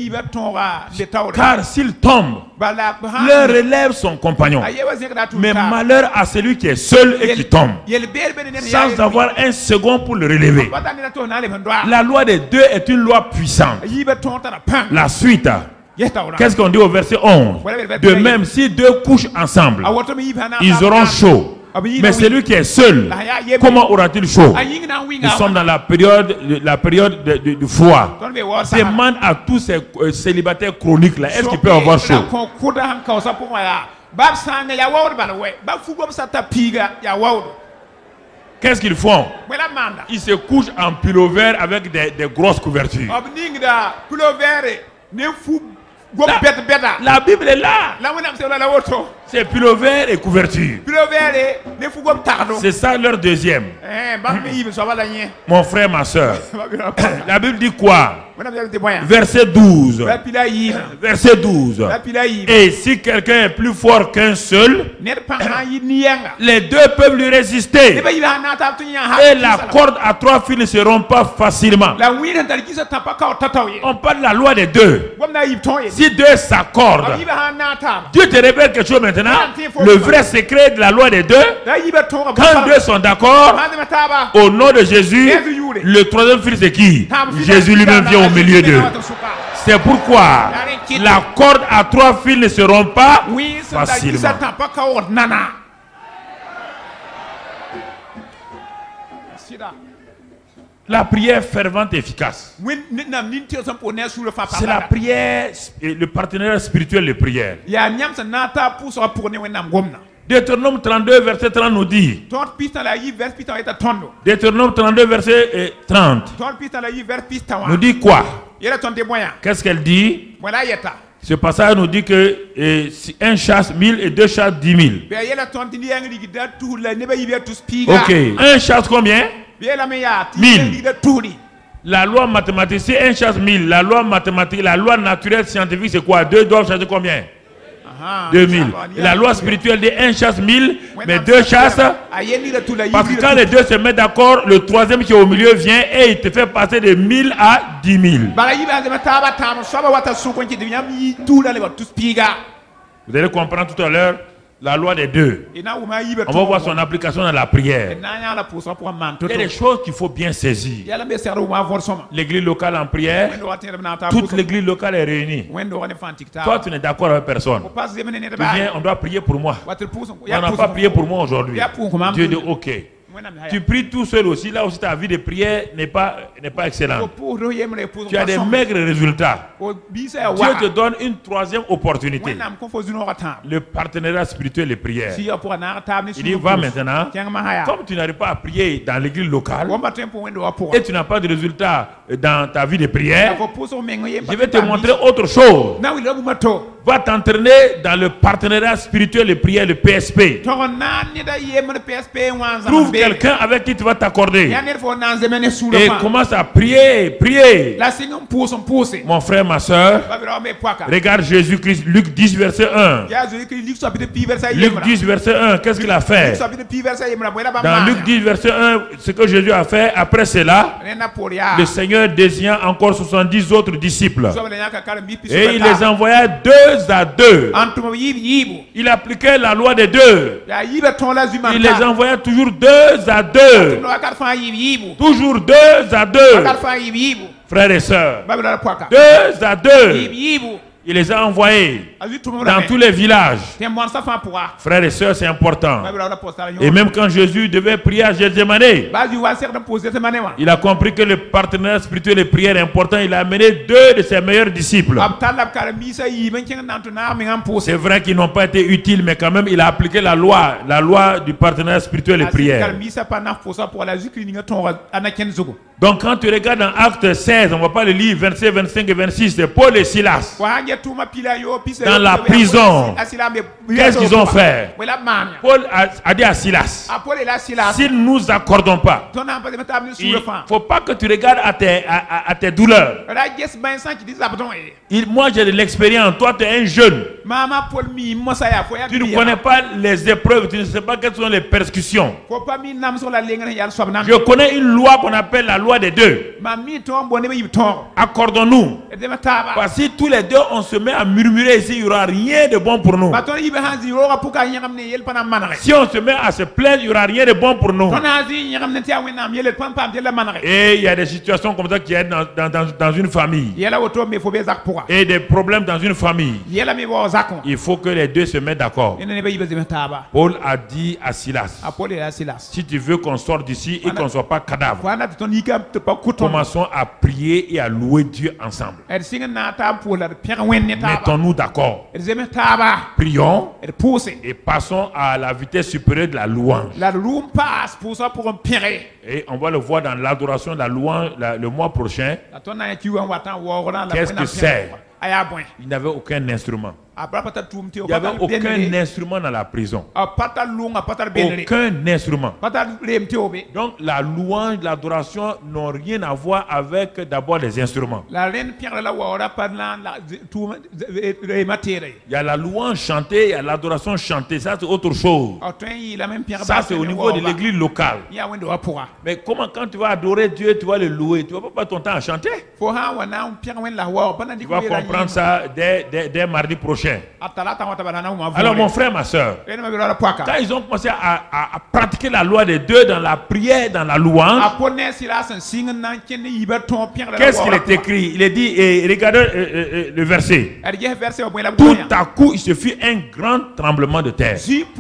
Car s'ils tombent, leur relève son compagnon. Mais malheur à celui qui est seul et qui tombe, sans avoir un second pour le relever. La loi des 2 est une loi puissante. La suite. Qu'est-ce qu'on dit au verset 11? De même, si 2 couchent ensemble, ils auront chaud. Mais celui qui est seul, comment aura-t-il chaud? Nous sommes dans la période du froid. Demande à tous ces célibataires chroniques là, est-ce qu'ils peuvent avoir chaud? Qu'est-ce qu'ils font? Ils se couchent en pullover avec des grosses couvertures. La Bible est là. C'est pullover et couverture. C'est ça leur deuxième. Mon frère, ma soeur. La Bible dit quoi? Verset 12. Verset 12. Et si quelqu'un est plus fort qu'un seul, les 2 peuvent lui résister. Et la corde à 3 fils ne se rompt pas facilement. On parle de la loi des 2. Si 2 s'accordent, Dieu te révèle quelque chose maintenant. Le vrai secret de la loi des 2, quand 2 sont d'accord, au nom de Jésus, le 3e fils c'est qui? Jésus lui-même vient au milieu d'eux. C'est pourquoi la corde à 3 fils ne se rompt pas facilement. La prière fervente et efficace. C'est la prière, le partenaire spirituel de prière. Deutéronome 32, verset 30 nous dit. Deutéronome 32, verset 30. Nous dit quoi? Qu'est-ce qu'elle dit? Ce passage nous dit que un chasse 1000 et 2 chasse 10 000. Ok. Un chasse combien? 1000. La loi mathématique, c'est un chasse 1000. La loi mathématique, la loi naturelle scientifique, c'est quoi? 2 doivent chasser combien? 2000. Et la loi spirituelle dit un chasse 1000, mais deux chassent. Parce que quand les deux se mettent d'accord, le troisième qui est au milieu vient et il te fait passer de 1000 à 10 000. Vous allez comprendre tout à l'heure la loi des deux. On va voir son application dans la prière. Il y a des choses qu'il faut bien saisir. L'église locale en prière, toute l'église locale est réunie. Toi, tu n'es d'accord avec personne. Tu viens, on doit prier pour moi. On n'a pas prié pour moi aujourd'hui. Dieu dit ok. Tu pries tout seul aussi, là aussi ta vie de prière n'est pas excellente. Tu as des maigres résultats. Dieu te donne une troisième opportunité. Le partenariat spirituel et prière. Il dit va maintenant, comme tu n'arrives pas à prier dans l'église locale et tu n'as pas de résultat dans ta vie de prière, je vais te montrer autre chose. Va t'entraîner dans le partenariat spirituel et prière, le PSP. Trouve quelqu'un avec qui tu vas t'accorder et commence à prier. Mon frère, ma soeur, regarde Jésus-Christ, Luc 10 verset 1. Luc 10 verset 1, qu'est-ce qu'il a fait? Dans Luc 10 verset 1, ce que Jésus a fait, après cela, le Seigneur désigna encore 70 autres disciples et il les envoya 2 à 2. Il appliquait la loi des deux. Il les envoyait toujours 2 à 2. Toujours 2 à 2. Frères et sœurs, 2 à 2. Il les a envoyés dans tous les villages. Frères et sœurs, c'est important. Et même quand Jésus devait prier à Gethsémane, il a compris que le partenariat spirituel et prière est important. Il a amené 2 de ses meilleurs disciples. C'est vrai qu'ils n'ont pas été utiles, mais quand même, il a appliqué la loi du partenariat spirituel et prière. Donc quand tu regardes dans Acte 16, on ne va pas le lire, 27, 25 et 26, c'est Paul et Silas. Dans la prison, qu'est-ce qu'ils ont fait? Paul a dit à Silas, s'ils ne nous accordons pas, il ne faut pas que tu regardes à tes douleurs. Moi j'ai de l'expérience, toi tu es un jeune. Tu ne connais pas les épreuves, tu ne sais pas quelles sont les persécutions. Je connais une loi qu'on appelle la loi des deux. Accordons-nous. Parce que si tous les deux on se met à murmurer ici, il n'y aura rien de bon pour nous. Si on se met à se plaindre, il n'y aura rien de bon pour nous. Et il y a des situations comme ça qui sont dans une famille. Et des problèmes dans une famille. Il faut que les deux se mettent d'accord. Paul a dit à Silas, si tu veux qu'on sorte d'ici et qu'on ne soit pas cadavre, commençons à prier et à louer Dieu ensemble. Mettons-nous d'accord. Prions et passons à la vitesse supérieure de la louange. Et on va le voir dans l'adoration de la louange le mois prochain. Qu'est-ce que c'est? Il n'avait aucun instrument. Il n'y avait aucun instrument dans la prison. Aucun instrument. Donc la louange, l'adoration n'ont rien à voir avec d'abord les instruments. Il y a la louange chantée, il y a l'adoration chantée. Ça c'est autre chose. Ça c'est au niveau de l'église locale. Mais comment quand tu vas adorer Dieu, tu vas le louer, tu ne vas pas ton temps à chanter. Tu vas comprendre ça dès mardi prochain. Alors mon frère, ma soeur, quand ils ont commencé à pratiquer la loi des deux dans la prière, dans la louange, qu'est-ce qu'il est écrit? Il est dit, et regardez le verset. Tout à coup, il se fit un grand tremblement de terre,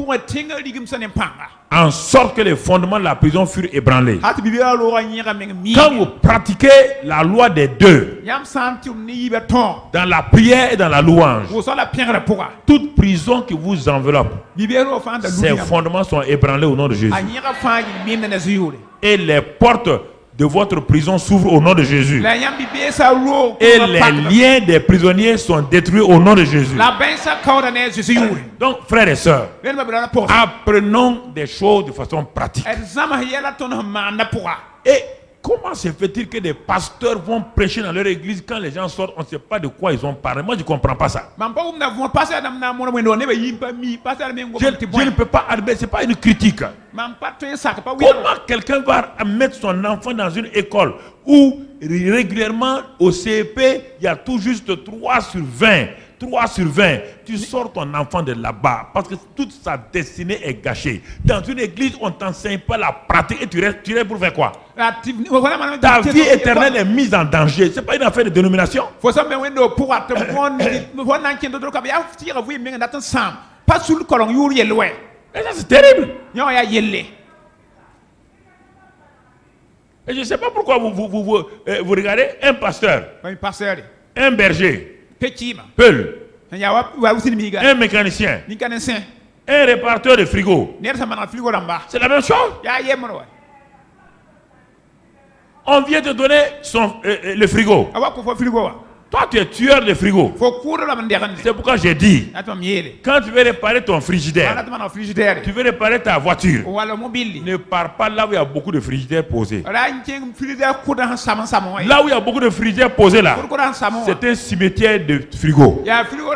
en sorte que les fondements de la prison furent ébranlés. Quand vous pratiquez la loi des deux, dans la prière et dans la louange, toute prison qui vous enveloppe, ses fondements sont ébranlés au nom de Jésus. Et les portes de votre prison s'ouvrent au nom de Jésus. Et les liens des prisonniers sont détruits au nom de Jésus. Donc, frères et sœurs, apprenons des choses de façon pratique. Et comment se fait-il que des pasteurs vont prêcher dans leur église quand les gens sortent, on ne sait pas de quoi ils ont parlé. Moi, je ne comprends pas ça. Je ne peux pas admettre, ce n'est pas une critique. Comment quelqu'un va mettre son enfant dans une école où régulièrement au CEP, il y a tout juste 3 sur 20. 3 sur 20, tu sors ton enfant de là-bas parce que toute sa destinée est gâchée. Dans une église, on ne t'enseigne pas la pratique et tu restes pour faire quoi? Ta vie éternelle est mise en danger. Ce n'est pas une affaire de dénomination. Mais ça, c'est terrible. Et je ne sais pas pourquoi vous regardez un pasteur, un berger, Peul, un mécanicien, un réparateur de frigo. C'est la même chose. On vient te donner le frigo. Toi, tu es tueur de frigo. C'est pourquoi j'ai dit, quand tu veux réparer ton frigidaire, tu veux réparer ta voiture, ne pars pas là où il y a beaucoup de frigidaires posés. Là où il y a beaucoup de frigidaires posés là, c'est un cimetière de frigo.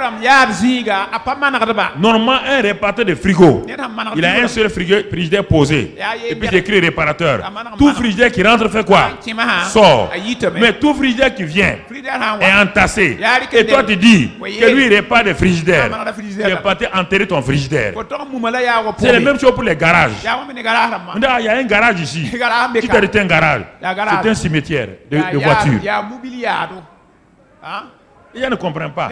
Normalement, un réparateur de frigo, il a un seul frigidaire posé. Et puis c'est écrit réparateur. Tout frigidaire qui rentre fait quoi? Sort. Mais tout frigidaire qui vient est entassé. Et toi tu dis que lui il répare des frigidaires. Tu es parti enterrer ton frigidaire. C'est la même chose pour les garages. Il y a un garage ici. Qui t'a dit un garage? C'est un cimetière de voitures. Il ne comprend pas.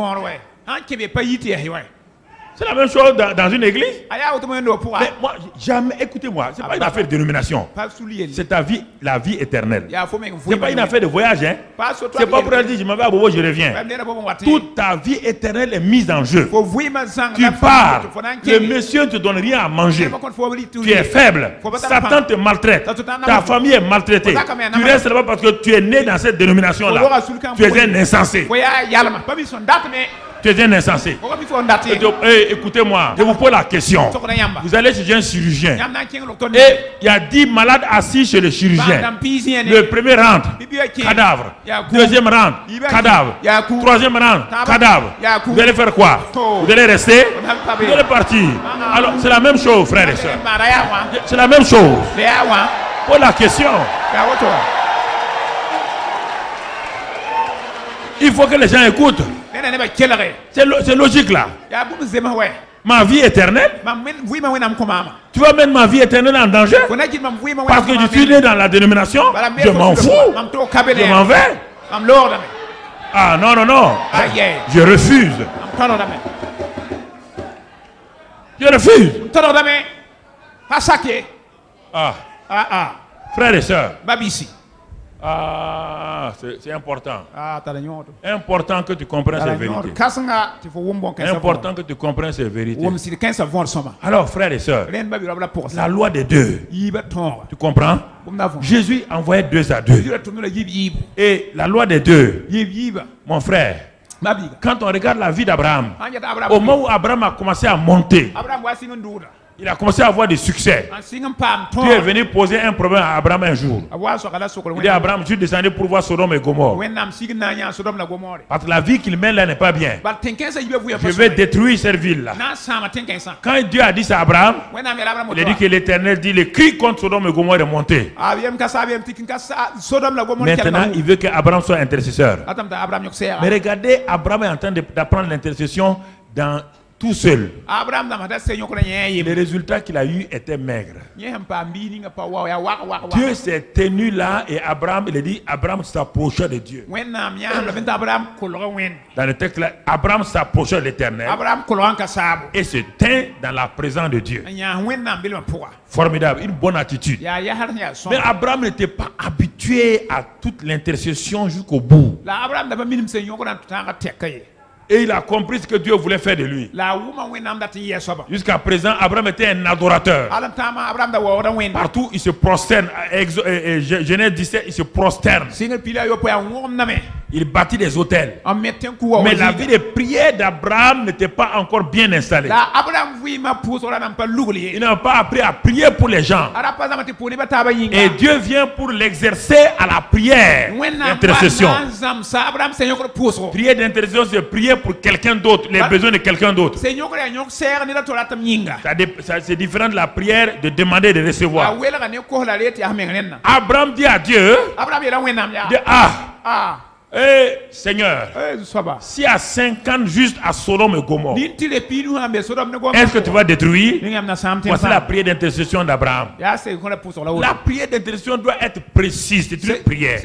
C'est la même chose dans une église. Mais moi, jamais, écoutez-moi, ce n'est pas une affaire de dénomination. C'est ta vie, la vie éternelle. Ce n'est pas une affaire de voyage. Hein. Ce n'est pas pour elle dire, je m'en vais à Bobo, je reviens. Toute ta vie éternelle est mise en jeu. Tu pars, le monsieur ne te donne rien à manger. Tu es faible. Satan te maltraite. Ta famille est maltraitée. Tu restes là-bas parce que tu es né dans cette dénomination-là. Tu es un insensé. Tu es un insensé. Écoutez-moi, je vous pose la question. Vous allez chez un chirurgien et il y a 10 malades assis chez le chirurgien. Le premier rentre, cadavre. Deuxième rentre, cadavre. Troisième rentre, cadavre. Vous allez faire quoi? Vous allez rester? Vous allez partir? Alors, c'est la même chose, frères et sœurs. C'est la même chose. Pose la question. Il faut que les gens écoutent. C'est logique là. Ma vie éternelle. Tu vas mettre ma vie éternelle en danger parce que je suis né dans la dénomination. Je m'en fous. Je m'en vais. Ah non, non, non. Je refuse. Je refuse. Frères et sœurs. Ah, c'est important. Important que tu comprennes ces vérités. Important que tu comprennes ces vérités. Alors, frères et sœurs, la loi des deux. Tu comprends? Jésus envoyait 2 à 2. Et la loi des deux, mon frère, quand on regarde la vie d'Abraham, au moment où Abraham a commencé à monter, il a commencé à avoir du succès. Dieu est venu poser un problème à Abraham un jour. Il dit à Abraham, je suis descendu pour voir Sodome et Gomorrhe. Parce que la vie qu'il mène là n'est pas bien. Je vais détruire cette ville-là. Quand Dieu a dit ça à Abraham, il a dit que l'Éternel dit, le cri contre Sodome et Gomorrhe est monté. Maintenant, il veut qu'Abraham soit intercesseur. Mais regardez, Abraham est en train d'apprendre l'intercession dans tout seul. Les résultats qu'il a eu étaient maigres. Dieu s'est tenu là et Abraham, il a dit, Abraham s'approcha de Dieu. Dans le texte là, Abraham s'approcha de l'Éternel et se tint dans la présence de Dieu. Formidable, une bonne attitude. Mais Abraham n'était pas habitué à toute l'intercession jusqu'au bout. Et il a compris ce que Dieu voulait faire de lui. Jusqu'à présent, Abraham était un adorateur. Partout, il se prosterne. Genèse 17, il se prosterne. Il bâtit des hôtels. Mais la vie de prière d'Abraham n'était pas encore bien installée. Il n'a pas appris à prier pour les gens. Et Dieu vient pour l'exercer à la prière d'intercession. Prière d'intercession, c'est prier pour quelqu'un d'autre, les besoins de quelqu'un d'autre. C'est différent de la prière de demander et de recevoir. Abraham dit à Dieu, Seigneur, si à 50 juste à Sodome et Gomorrhe, est-ce que tu vas détruire? Voici la prière d'intercession d'Abraham. La prière d'intercession doit être précise. C'est une prière.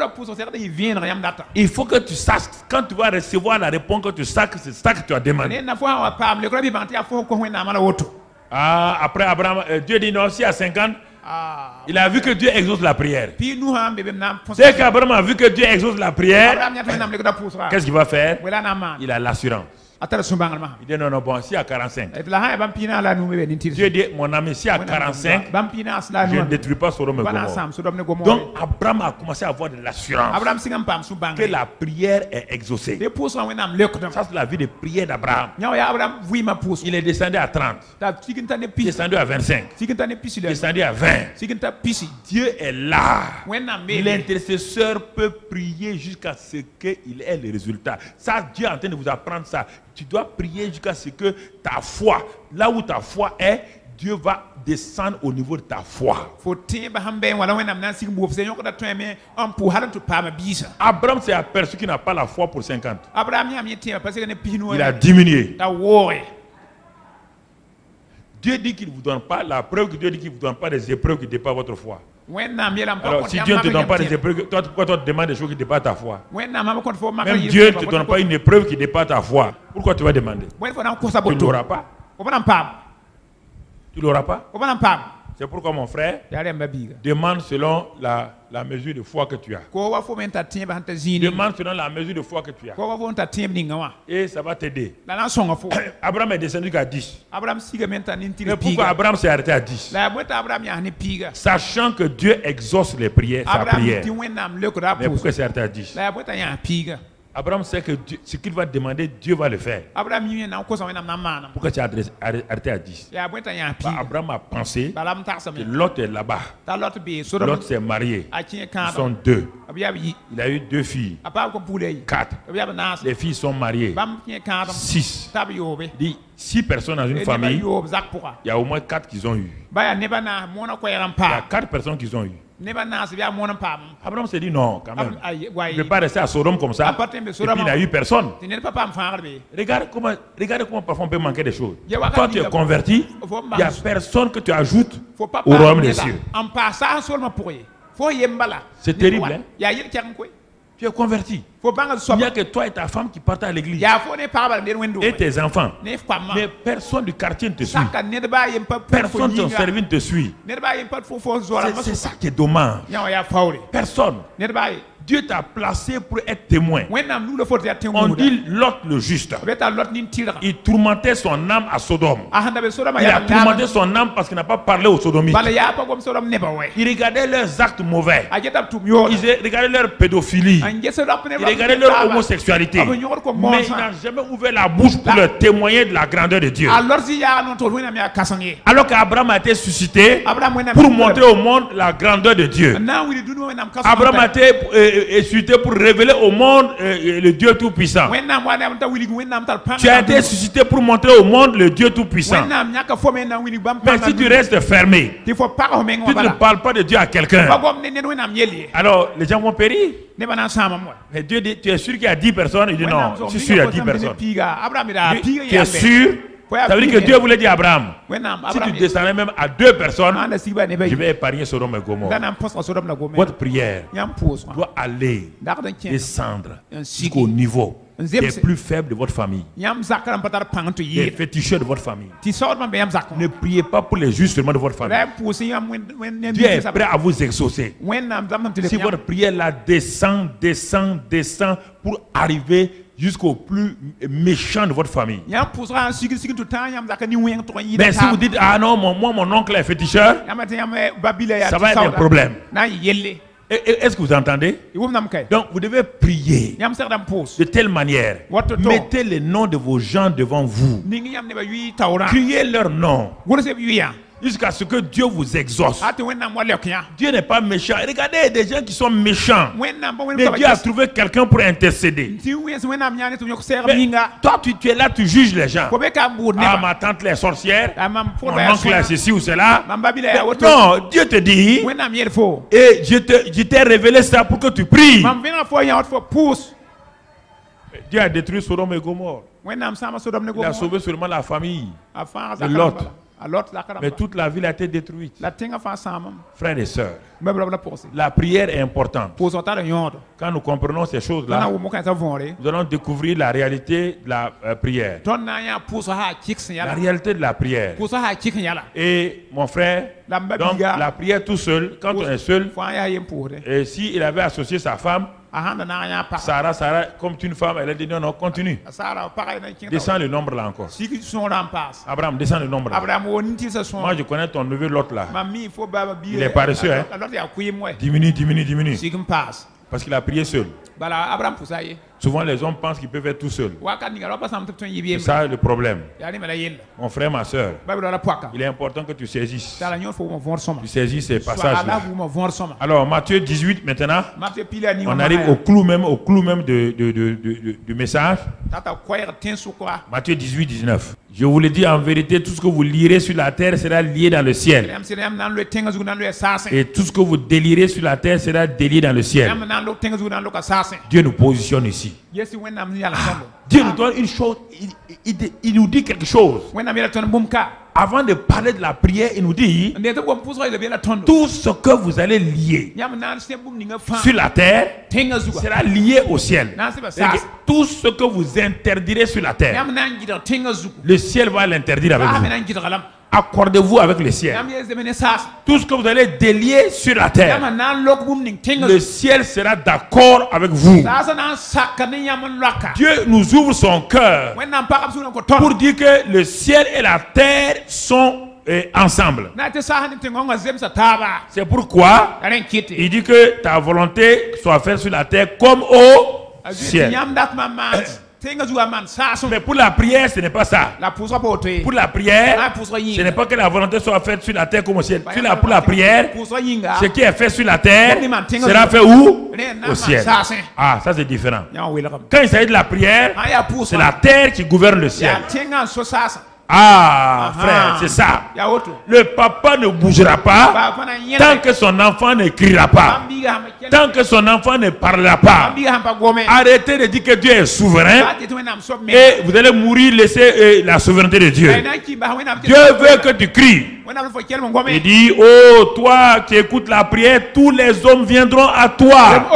Il faut que tu saches, quand tu vas recevoir la réponse, que tu saches que c'est ça que tu as demandé. Après Abraham, Dieu dit non, si à 50, il a vu que Dieu exauce la prière. C'est qu'Abraham a vu que Dieu exauce la prière. Qu'est-ce qu'il va faire? Il a l'assurance. Il dit non, bon, si à 45. Dieu dit, mon ami, si à 45, je ne détruis pas Sodome et Gomorrhe. Donc Abraham a commencé à avoir de l'assurance que la prière est exaucée. Ça, c'est la vie de prière d'Abraham. Il est descendu à 30. Il est descendu à 25. Il est descendu à 20. Dieu est là. L'intercesseur peut prier jusqu'à ce qu'il ait le résultat. Ça, Dieu est en train de vous apprendre ça. Tu dois prier jusqu'à ce que ta foi, là où ta foi est, Dieu va descendre au niveau de ta foi. Abraham s'est aperçu qu'il n'a pas la foi pour 50. Il a diminué. Dieu dit qu'il ne vous donne pas, la preuve que Dieu dit qu'il ne vous donne pas des épreuves qui dépassent votre foi. Alors si Dieu ne te donne pas des épreuves, toi, pourquoi toi tu demandes des choses qui dépassent ta foi? Même Dieu ne te donne pas une épreuve qui dépasse ta foi. Pourquoi tu vas demander? Tu ne l'auras pas. Tu ne l'auras pas. C'est pourquoi mon frère demande selon la mesure de foi que tu as. Demande selon la mesure de foi que tu as. Et ça va t'aider. Abraham est descendu à 10. Mais pourquoi Abraham s'est arrêté à 10? Sachant que Dieu exauce les prières, sa prière. Mais pourquoi il s'est arrêté à 10? Abraham sait que ce qu'il va demander, Dieu va le faire. Pourquoi tu as arrêté à 10? Abraham a pensé que Lot est là-bas. Lot s'est marié. Ils sont 2. Il a eu 2 filles. 4. Les filles sont mariées. 6. Il dit 6 personnes dans une famille. Il y a au moins 4 qu'ils ont eu. Il y a 4 personnes qu'ils ont eu. Abraham s'est dit non, quand même. Il ne peut pas rester à Sodome comme ça. Et puis il n'a eu personne. Regarde comment parfois on peut manquer des choses. Quand tu es converti, il n'y a personne que tu ajoutes au royaume des cieux. C'est terrible, hein? Tu es converti. Il n'y a que toi et ta femme qui partent à l'église. Et tes enfants. Mais personne du quartier ne te suit. Personne de ton service ne te suit. C'est ça qui est dommage. Personne. Dieu t'a placé pour être témoin. On dit Lot le juste. Il tourmentait son âme à Sodome. Il a tourmenté son âme parce qu'il n'a pas parlé aux sodomites. Il regardait leurs actes mauvais. Il regardait leur pédophilie. Il regardait leur homosexualité. Mais il n'a jamais ouvert la bouche pour leur témoigner de la grandeur de Dieu. Alors qu'Abraham a été suscité pour montrer au monde la grandeur de Dieu. Abraham a été suscité pour révéler au monde le Dieu Tout-Puissant. Tu as été suscité pour montrer au monde le Dieu Tout-Puissant. Mais si tu restes fermé, tu ne parles pas de Dieu à quelqu'un, alors les gens vont périr. Mais Dieu dit, tu es sûr qu'il y a 10 personnes? Il dit non, je suis sûr qu'il y a 10 personnes. Tu es sûr? Ça veut dire que Dieu voulait dire à Abraham, si tu descendais même à 2 personnes, je vais épargner Sodome et Gomorrhe. Votre prière doit aller descendre jusqu'au niveau des plus faibles de votre famille, des féticheurs de votre famille. Ne priez pas pour les justes seulement de votre famille. Dieu est prêt à vous exaucer. Si votre prière là descend pour arriver jusqu'au plus méchant de votre famille. Mais si vous dites, ah non, moi mon oncle est féticheur, ça va être un problème. Est-ce que vous entendez? Donc vous devez prier de telle manière. Mettez les noms de vos gens devant vous. Criez leur nom. Jusqu'à ce que Dieu vous exauce. Dieu n'est pas méchant. Regardez, il y a des gens qui sont méchants. Mais Dieu a trouvé quelqu'un pour intercéder. Mais toi, tu es là, tu juges les gens. Ah, ma tante les sorcières. Mon oncle est ceci ou cela. Non, Dieu te dit. Et je t'ai révélé ça pour que tu pries. Dieu a détruit Sodome et Gomorrhe. Il a sauvé seulement la famille de Lot. Mais toute la ville a été détruite. Frères et sœurs, la prière est importante. Quand nous comprenons ces choses-là, nous allons découvrir la réalité de la prière. La réalité de la prière. Et mon frère, donc la prière tout seul, quand on est seul, et s'il avait associé sa femme, Sarah, comme une femme, elle a dit non, continue. Descends le nombre là encore. Abraham, descends le nombre là. Moi, je connais ton neveu Lot là. Il est paresseux, hein? Diminue. Parce qu'il a prié seul. Souvent, les hommes pensent qu'ils peuvent être tout seuls. C'est ça le problème. Mon frère, ma soeur, il est important que tu saisisses. Tu saisisses ces passages-là. Alors, Matthieu 18 maintenant, on arrive au clou même du message. Matthieu 18, 19. Je vous le dis en vérité, tout ce que vous lirez sur la terre sera lié dans le ciel. Et tout ce que vous délirez sur la terre sera délié dans le ciel. Dieu nous positionne ici. Dieu nous donne une chose, il nous dit quelque chose. Avant de parler de la prière, il nous dit tout ce que vous allez lier sur la terre sera lié au ciel. Tout ce que vous interdirez sur la terre, le ciel va l'interdire avec vous. Accordez-vous avec le ciel. Tout ce que vous allez délier sur la terre, le ciel sera d'accord avec vous. Dieu nous ouvre son cœur pour dire que le ciel et la terre sont ensemble. C'est pourquoi il dit que ta volonté soit faite sur la terre comme au ciel. Mais pour la prière, ce n'est pas ça. Pour la prière, ce n'est pas que la volonté soit faite sur la terre comme au ciel. Pour la prière, ce qui est fait sur la terre sera fait où? Au ciel. Ah, ça c'est différent. Quand il s'agit de la prière, c'est la terre qui gouverne le ciel. Ah, frère, c'est ça. Le papa ne bougera pas tant que son enfant ne criera pas, tant que son enfant ne parlera pas. Arrêtez de dire que Dieu est souverain et vous allez mourir, laisser la souveraineté de Dieu. Dieu veut que tu cries. Il dit, oh, toi qui écoutes la prière, tous les hommes viendront à toi.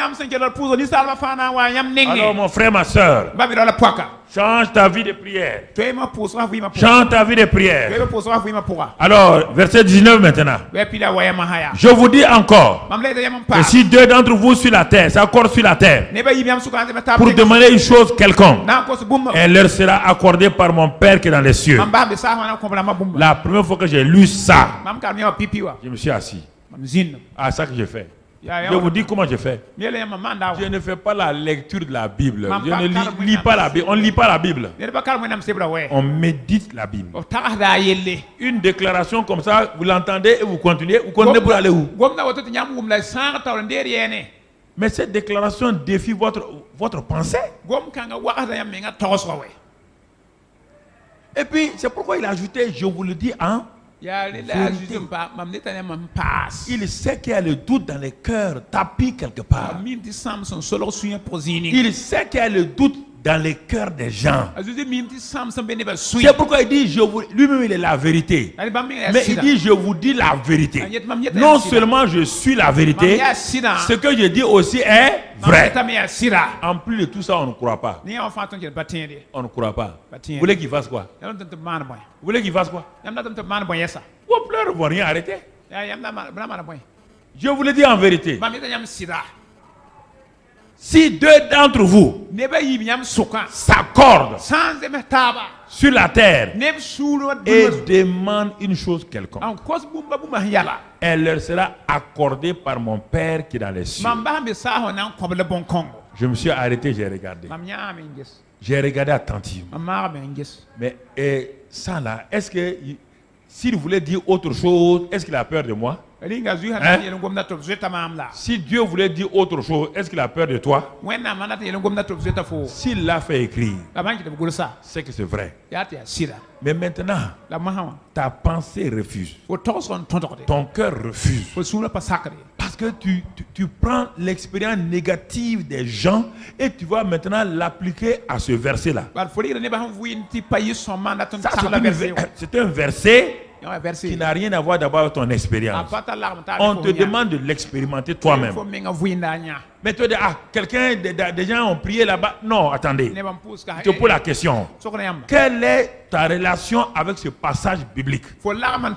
Alors mon frère, ma soeur, change ta vie de prière. Change ta vie de prière. Alors, verset 19 maintenant. Je vous dis encore que si deux d'entre vous sur la terre s'accordent sur la terre pour demander une chose quelconque, elle leur sera accordée par mon Père qui est dans les cieux. La première fois que j'ai lu ça, je me suis assis. Ah, ça que j'ai fait. Je vous dis comment je fais. Je ne fais pas la lecture de la Bible. Je ne lis pas la Bible. On ne lit pas la Bible. On médite la Bible. Une déclaration comme ça, vous l'entendez et vous continuez. Vous continuez pour aller où? Mais cette déclaration défie votre pensée. Et puis, c'est pourquoi il a ajouté, je vous le dis en il sait qu'il y a le doute dans les cœurs, tapis quelque part. Il sait qu'il y a le doute dans les cœurs des gens. C'est pourquoi il dit, lui-même il est la vérité. Mais il dit, je vous dis la vérité. Non seulement je suis la vérité, ce que je dis aussi est vrai. En plus de tout ça, on ne croit pas. On ne croit pas. Vous voulez qu'il fasse quoi? Vous voulez qu'il fasse quoi? Vos pleurs ne vont rien arrêter. Je vous le dis en vérité. Si deux d'entre vous s'accordent sur la terre et demandent une chose quelconque, elle leur sera accordée par mon Père qui est dans les cieux. Je me suis arrêté, j'ai regardé. J'ai regardé attentivement. Mais ça là, est-ce que s'il voulait dire autre chose, est-ce qu'il a peur de moi? Hein? Si Dieu voulait dire autre chose, est-ce qu'il a peur de toi? S'il l'a fait écrire, c'est que c'est vrai. Mais maintenant, ta pensée refuse. Ton cœur refuse. Parce que tu prends l'expérience négative des gens et tu vas maintenant l'appliquer à ce verset-là. C'est un verset qui n'a rien à voir d'abord avec ton expérience. On te demande de l'expérimenter toi-même. Mais tu dis, quelqu'un, des gens ont prié là-bas. Non, attendez. Je te pose la question. Quelle est ta relation avec ce passage biblique? Je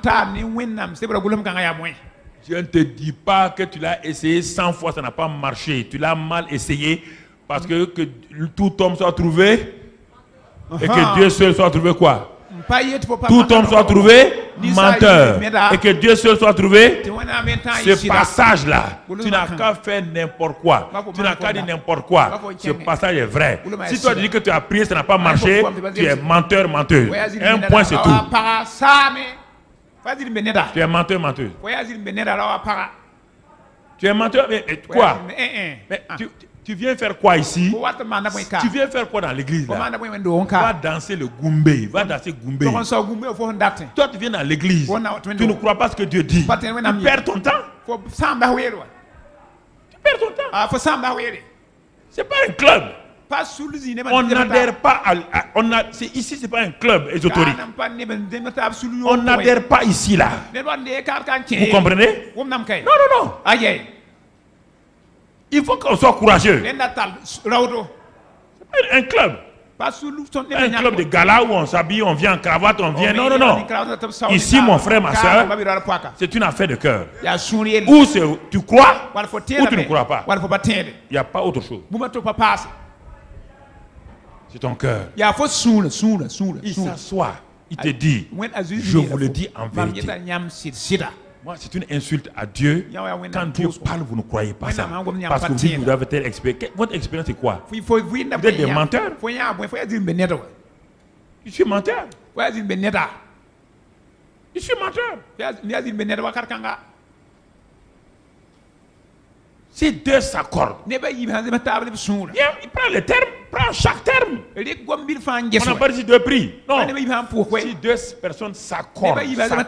ne te dis pas que tu l'as essayé 100 fois, ça n'a pas marché. Tu l'as mal essayé parce que tout homme soit trouvé et que Dieu seul soit trouvé quoi? Tout homme soit trouvé menteur et que Dieu seul soit trouvé. Ce passage-là, tu n'as qu'à faire n'importe quoi. Tu n'as qu'à dire n'importe quoi. Ce passage est vrai. Si toi tu dis que tu as prié, ça n'a pas marché, tu es menteur, menteuse. Un point, c'est tout. Tu es menteur, menteuse. Tu es menteur, mais quoi? Mais tu viens faire quoi ici? Tu viens faire quoi dans l'église là? Va danser le Goumbé. Va danser Goumbé. Toi tu viens dans l'église. Tu ne crois pas ce que Dieu dit. Tu perds ton temps. Tu perds ton temps. C'est pas un club. On n'adhère pas ici, c'est pas un club ésotérique. On n'adhère pas ici là. Vous comprenez? Non, non, non. Il faut qu'on soit courageux. Un club. Un club de gala où on s'habille, on vient en cravate, on vient. Non, non, non. Ici, mon frère, ma soeur, c'est une affaire de cœur. Ou tu crois, ou tu ne crois pas. Il n'y a pas autre chose. C'est ton cœur. Il s'assoit. Il te dit, je vous le dis en vérité. Moi, c'est une insulte à Dieu. Quand Dieu parle, vous ne croyez pas ça. Parce que vous avez telle expérience. Votre expérience, c'est quoi? Vous êtes des menteurs. Je suis menteur. Je suis menteur. Si deux s'accordent, il prend les termes, prend chaque terme. On n'a pas dit deux prix. Non. Si deux personnes s'accordent,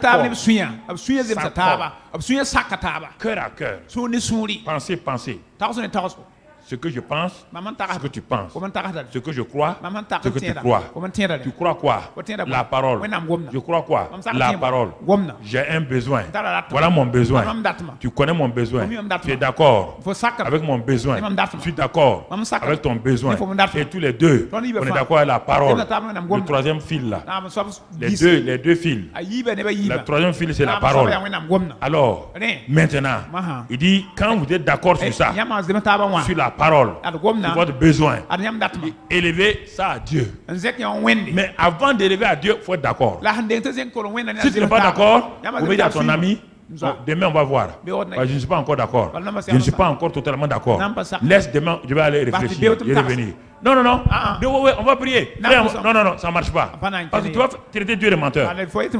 cœur à cœur, pensée, pensée. Ce que je pense, ce que tu penses. Ce que je crois, ce que tu crois. Tu crois quoi? La parole. Je crois quoi? La parole. J'ai un besoin. Voilà mon besoin. Tu connais mon besoin. Tu es d'accord avec mon besoin. Je suis d'accord avec ton besoin. Et tous les deux, on est d'accord avec la parole. Le troisième fil là. Les deux fils. Le troisième fil, c'est la parole. Alors, maintenant, il dit, quand vous êtes d'accord sur ça, sur la parole, sur votre besoin, élevez ça à Dieu. Mais avant d'élever à Dieu, il faut être d'accord. Si tu n'es pas d'accord, vous me dites à ton ami, demain on va voir. Je ne suis pas encore d'accord. Je ne suis pas encore totalement d'accord. Laisse demain, je vais aller réfléchir et revenir. Non, non, non. On va prier. Non, non, non, ça ne marche pas. Parce que tu vas traiter Dieu de menteur.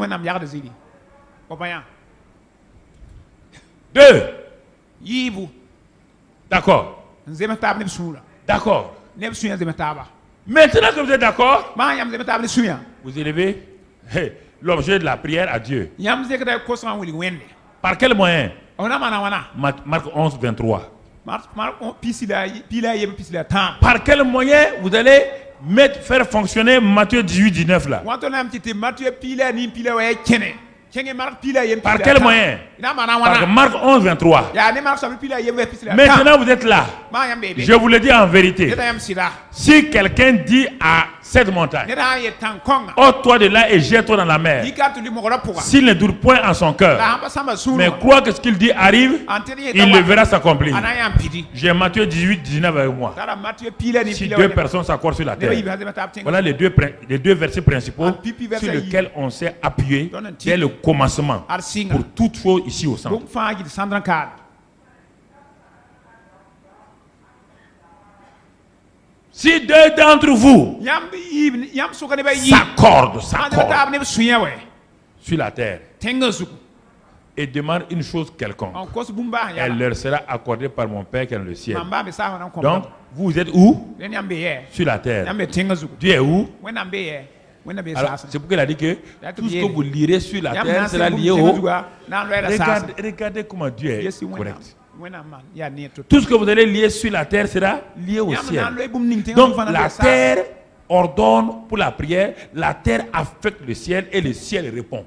Deux. D'accord. D'accord. Maintenant que vous êtes d'accord, vous élevez l'objet de la prière à Dieu. Par quel moyen? Marc 11, 23. Par quel moyen vous allez faire fonctionner Matthieu 18, 19 là? Par quel moyen? Par Marc 11, 23. Maintenant vous êtes là. Je vous le dis en vérité. Si quelqu'un dit à cette montagne, ôte-toi de là et jette-toi dans la mer, s'il ne doute point en son cœur, mais croit que ce qu'il dit arrive, il le verra s'accomplir. J'ai Matthieu 18, 19 avec moi. Si deux personnes s'accordent sur la terre, voilà les deux versets principaux sur lesquels on s'est appuyé dès le commencement pour toute chose ici au centre. Si deux d'entre vous s'accordent sur la terre et demandent une chose quelconque, elle leur sera accordée par mon Père qui est dans le ciel. Donc, vous êtes où? Sur la terre. Dieu est où? C'est pourquoi il a dit que tout ce que vous lirez sur la terre sera lié au... Regardez comment Dieu est correct. Tout ce que vous allez lier sur la terre sera lié au ciel. Donc la terre ordonne pour la prière, la terre affecte le ciel et le ciel répond.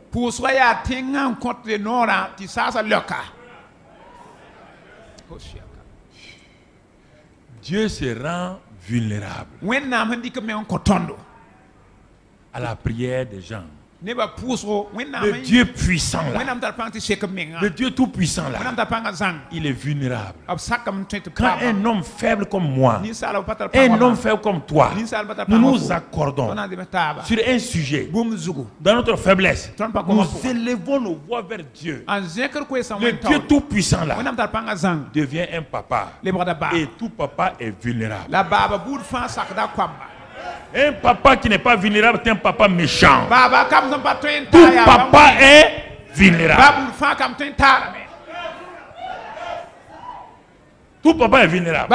Dieu se rend vulnérable à la prière des gens. Le Dieu puissant là, le Dieu tout puissant là, il est vulnérable. Quand un homme faible comme moi, un homme faible comme toi, nous nous accordons sur un sujet, dans notre faiblesse, nous élevons nos voix vers Dieu. Le Dieu tout puissant là devient un papa, et tout papa est vulnérable. Un papa qui n'est pas vulnérable est un papa méchant. Tout papa est vulnérable. Tout papa est vulnérable.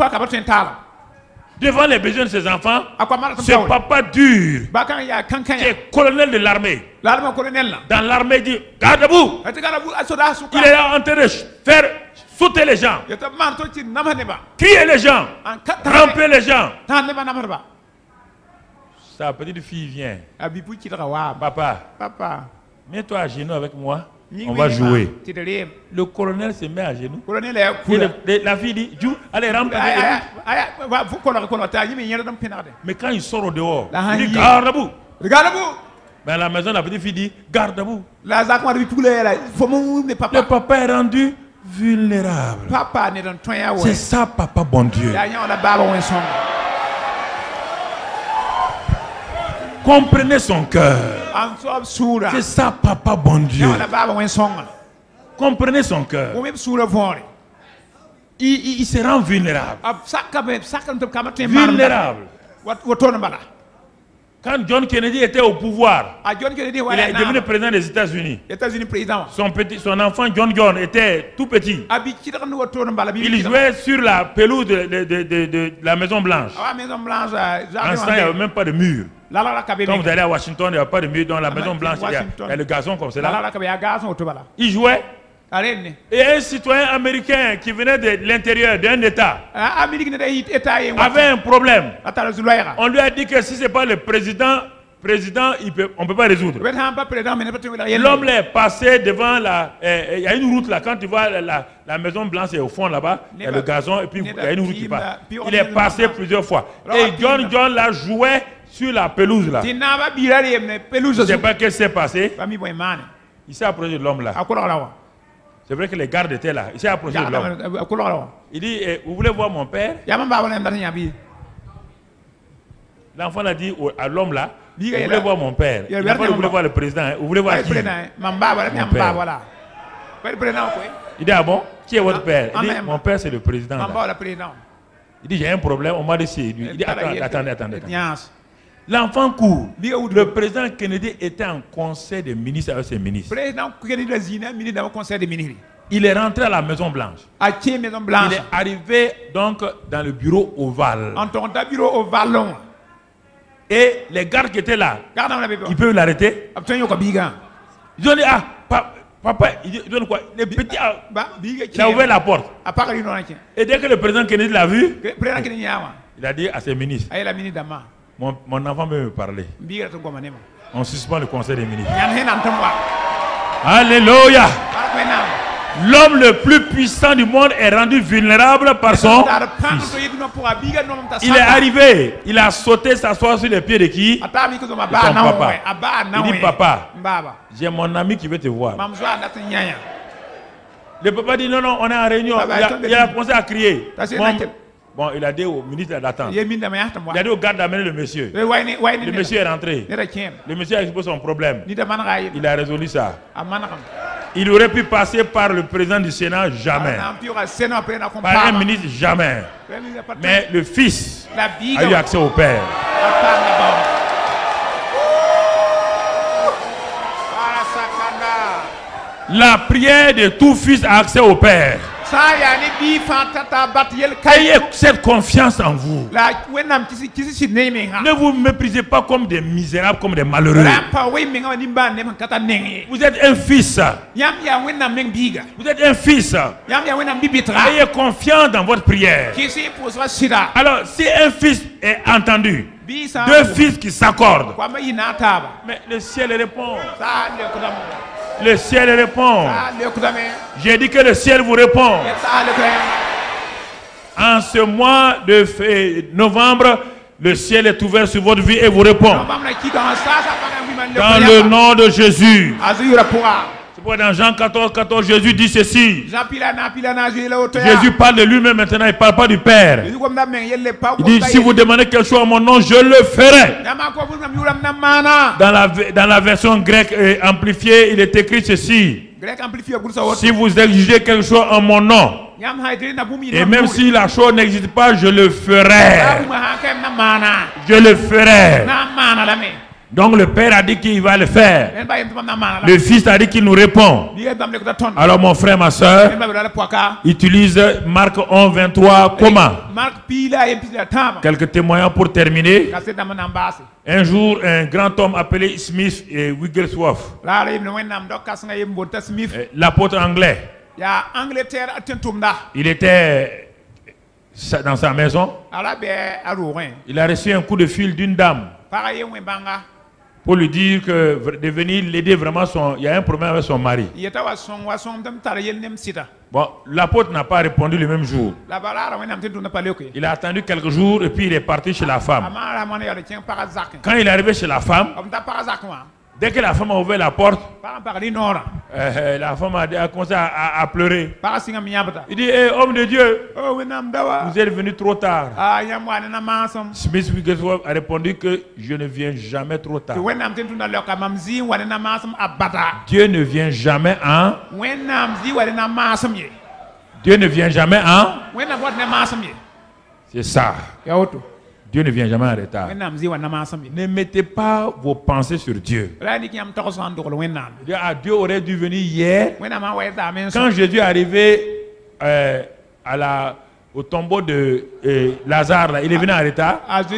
Devant les besoins de ses enfants, ce papa dur, qui est colonel de l'armée, dans l'armée, dit garde debout. Il est en train de faire sauter les gens, crier les gens, ramper les gens. Sa petite fille vient. Papa, mets-toi à genoux avec moi. On va jouer. Le colonel se met à genoux. La fille dit, allez, rampe. Mais quand il sort au dehors, il dit, garde debout. Mais à la maison, la petite fille dit, garde debout. Le papa est rendu vulnérable. C'est ça, papa, bon Dieu. Comprenez son cœur. C'est ça, papa, bon Dieu. Comprenez son cœur. Il se rend vulnérable. Vulnérable. Quand John Kennedy était au pouvoir, il est devenu président des États-Unis. Son enfant John était tout petit. Il jouait sur la pelouse de la Maison Blanche. En ce temps, il n'y avait même pas de mur. Quand vous allez à Washington, il n'y a pas de mur. Dans la Maison Blanche, il y a le gazon comme cela. Il jouait. Et un citoyen américain qui venait de l'intérieur d'un État avait un problème. On lui a dit que si ce n'est pas le président, on ne peut pas résoudre. L'homme est passé devant il y a une route là, quand tu vois la Maison Blanche est au fond là-bas, il y a le gazon et puis il y a une route qui passe. Il est passé plusieurs fois. Et John là jouait sur la pelouse là. Je ne sais pas ce qui s'est passé. Il s'est approché de l'homme là. C'est vrai que les gardes étaient là. Il s'est approché de l'homme. Il dit, vous voulez voir mon père? L'enfant a dit à l'homme là, vous voulez voir mon père? Il n'a pas dit, vous voulez voir le président? Vous voulez voir qui? Mon père. Il dit, ah bon? Qui est votre père? Il dit, mon père c'est le président. Il dit, j'ai un problème, on m'a dit c'est lui. Il dit, attendez. L'enfant court. Le président Kennedy était en conseil des ministres avec ses ministres. Il est rentré à la Maison Blanche. Il est arrivé donc dans le bureau ovale. Et les gardes qui étaient là, ils peuvent l'arrêter. Ils ont dit, papa, il donne quoi? Les petits, il a ouvert la porte. Et dès que le président Kennedy l'a vu, il a dit à ses ministres, mon enfant veut me parler. On suspend le conseil des ministres. Alléluia. L'homme le plus puissant du monde est rendu vulnérable par son fils. Il est arrivé, il a sauté s'asseoir sur les pieds de qui? De son papa. Il dit, papa, j'ai mon ami qui veut te voir. Le papa dit, non, on est en réunion. Il a commencé à crier. Bon, il a dit au ministre d'attente. Il a dit au garde d'amener le monsieur. Le monsieur est rentré. Le monsieur a exposé son problème. Il a résolu ça. Il aurait pu passer par le président du Sénat, jamais. Par un ministre, jamais. Mais le fils a eu accès au Père. La prière de tout fils a accès au Père. Ayez cette confiance en vous. Ne vous méprisez pas comme des misérables, comme des malheureux. Vous êtes un fils. Vous êtes un fils. Ayez confiance dans votre prière. Alors, si un fils est entendu, deux fils qui s'accordent, mais le ciel répond. Le ciel répond. J'ai dit que le ciel vous répond. En ce mois de novembre, le ciel est ouvert sur votre vie et vous répond. Dans le nom de Jésus. C'est pourquoi dans Jean 14, Jésus dit ceci. Jésus parle de lui-même maintenant, il ne parle pas du Père. Il dit, si vous demandez quelque chose à mon nom, je le ferai. Dans la version grecque amplifiée, il est écrit ceci. Si vous exigez quelque chose en mon nom, et même si la chose n'existe pas, je le ferai. Je le ferai. Donc le Père a dit qu'il va le faire. Le Fils a dit qu'il nous répond. Alors mon frère, ma soeur, utilise Marc 11, 23. Comment? Quelques témoignages pour terminer. Un jour, un grand homme appelé Smith et Wigglesworth, l'apôtre anglais, il était dans sa maison. Il a reçu un coup de fil d'une dame pour lui dire que de venir l'aider vraiment. Il y a un problème avec son mari. Bon, l'apôtre n'a pas répondu le même jour. Il a attendu quelques jours et puis il est parti chez la femme. Quand il est arrivé chez la femme, dès que la femme a ouvert la porte, la femme a commencé à pleurer. Il dit, hey, homme de Dieu, vous êtes venu trop tard. Smith Wigglesworth a répondu que je ne viens jamais trop tard. Dieu ne vient jamais en... Dieu ne vient jamais en... C'est ça. Dieu ne vient jamais en retard. Ne mettez pas vos pensées sur Dieu. Dieu aurait dû venir hier. Quand Jésus est arrivé au tombeau de Lazare, là, il est venu en retard.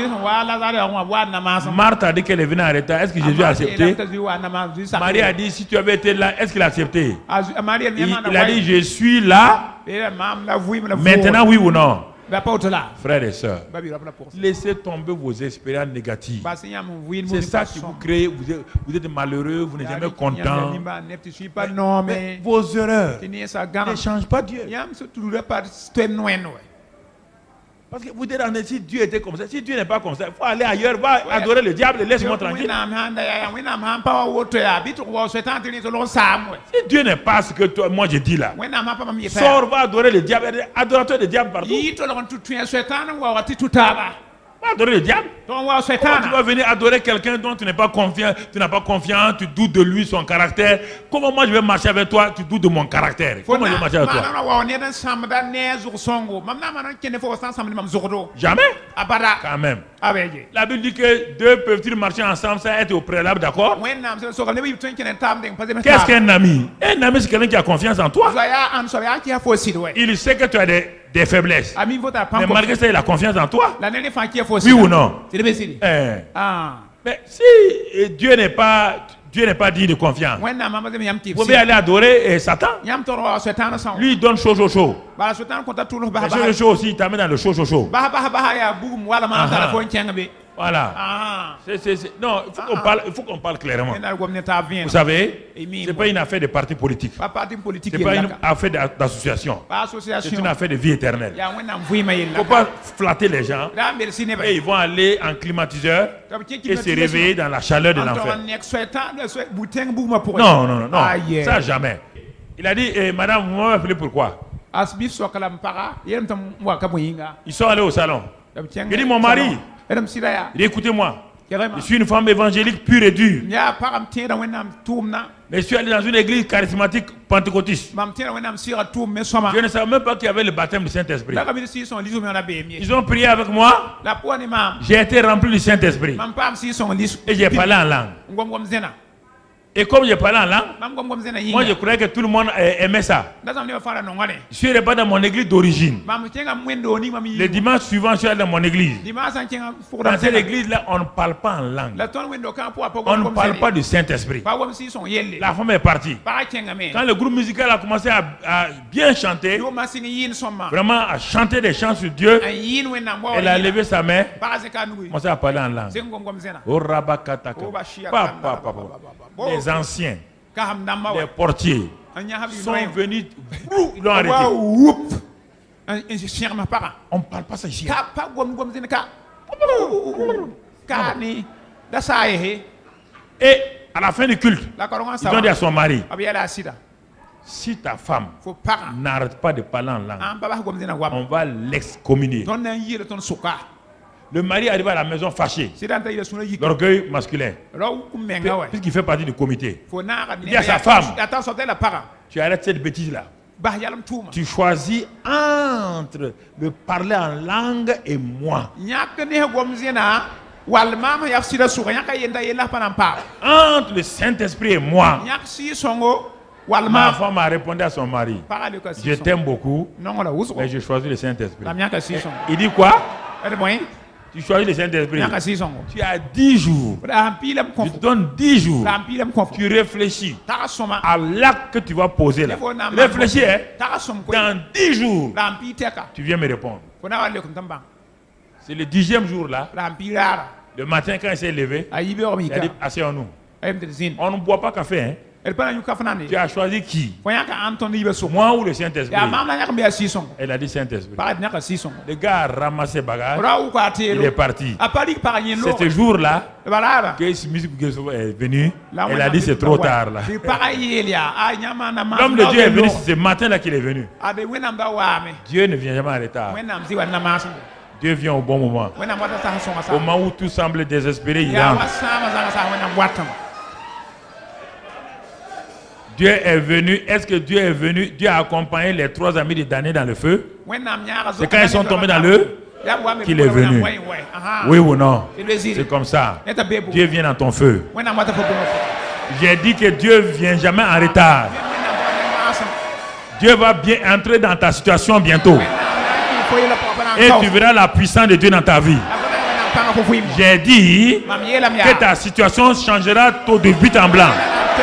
Marthe a dit qu'elle est venue en retard. Est-ce que Jésus a accepté? Marie a dit, si tu avais été là, est-ce qu'il a accepté? Il a dit, je suis là. Maintenant, oui ou non? Frères et sœurs, laissez tomber vos expériences négatives. C'est ça qui vous crée. Vous êtes malheureux, vous n'êtes jamais content. Mais vos erreurs ne changent pas Dieu. Parce que vous dites, si Dieu était comme ça, si Dieu n'est pas comme ça, il faut aller ailleurs, va adorer le diable et laisse-moi tranquille. Si Dieu n'est pas ce que moi je dis là, sors, va adorer le diable, adorateur de diable partout. Adorer le diable. Comment tu vas venir adorer quelqu'un dont tu n'es pas confiant, tu doutes de lui, son caractère. Comment moi je vais marcher avec toi, tu doutes de mon caractère? Comment je vais marcher avec toi? Jamais. Quand même. La Bible dit que deux peuvent-ils marcher ensemble sans être au préalable d'accord? Qu'est-ce qu'un ami? Un ami, c'est quelqu'un qui a confiance en toi. Il sait que tu as des faiblesses. Mais malgré ça, il a confiance en toi. Oui ou non? Mais si Dieu n'est pas digne de confiance, vous pouvez aller adorer Satan. Lui, il donne chaud. Le chaud aussi, il t'amène dans le chaud. Voilà. Non, il faut qu'on parle clairement. Vous savez, ce n'est pas une affaire de parti politique. Ce n'est pas une affaire d'association. C'est une affaire de vie éternelle. Il ne faut pas flatter les gens. Et ils vont aller en climatiseur et se réveiller dans la chaleur de l'enfer. Non, non, non, non. Ça jamais. Il a dit, madame, vous m'avez appelé pourquoi? Ils sont allés au salon. Il dit, mon mari, il dit, écoutez-moi, je suis une femme évangélique pure et dure. Mais je suis allé dans une église charismatique pentecôtiste. Je ne savais même pas qu'il y avait le baptême du Saint-Esprit. Ils ont prié avec moi. J'ai été rempli du Saint-Esprit. Et j'ai parlé en langue. Et comme je parlais en langue, moi je croyais que tout le monde aimait ça. Je suis pas dans mon église d'origine. Le dimanche suivant, je suis allé dans mon église. Dans cette église-là, on ne parle pas en langue. On ne parle pas du Saint-Esprit. La femme est partie. Quand le groupe musical a commencé à bien chanter, vraiment à chanter des chants sur Dieu, elle a levé sa main, commencé à parler en langue. Les anciens, les portiers sont venus, ils l'ont arrêté. On ne parle pas ça ici. Et à la fin du culte, ils ont dit à son mari, si ta femme n'arrête pas de parler en langue, on va l'excommunier. Le mari arrive à la maison fâché. L'orgueil masculin. Puisqu'il fait partie du comité. Il dit à sa femme, tu arrêtes cette bêtise-là. Tu choisis entre le parler en langue et moi. Entre le Saint-Esprit et moi. Ma femme a répondu à son mari, je t'aime beaucoup, mais je choisis le Saint-Esprit. Il dit quoi? Tu choisis le Saint-Esprit. Tu as 10 jours. Je te donne 10 jours. Tu réfléchis à l'acte que tu vas poser là. Réfléchis, hein? Dans 10 jours, tu viens me répondre. C'est le 10e jour là. Le matin, quand il s'est levé, il a dit, asseyons-nous. On ne boit pas café, hein? Tu as choisi qui? Moi ou le Saint-Esprit? Elle a dit Saint-Esprit. Le gars a ramassé bagage. Il est parti. C'est ce jour-là que ce musique est venu. Elle a dit c'est trop tard là. L'homme de Dieu est venu, c'est ce matin-là qu'il est venu. Dieu ne vient jamais en retard. Dieu vient au bon moment. Au moment où tout semble désespéré, il entre. Dieu est venu. Est-ce que Dieu est venu? Dieu a accompagné les 3 amis de Daniel dans le feu. C'est quand ils sont tombés dans le qu'il est venu. Oui ou non? C'est comme ça. Dieu vient dans ton feu. J'ai dit que Dieu ne vient jamais en retard. Dieu va bien entrer dans ta situation bientôt. Et tu verras la puissance de Dieu dans ta vie. J'ai dit que ta situation changera de but en blanc.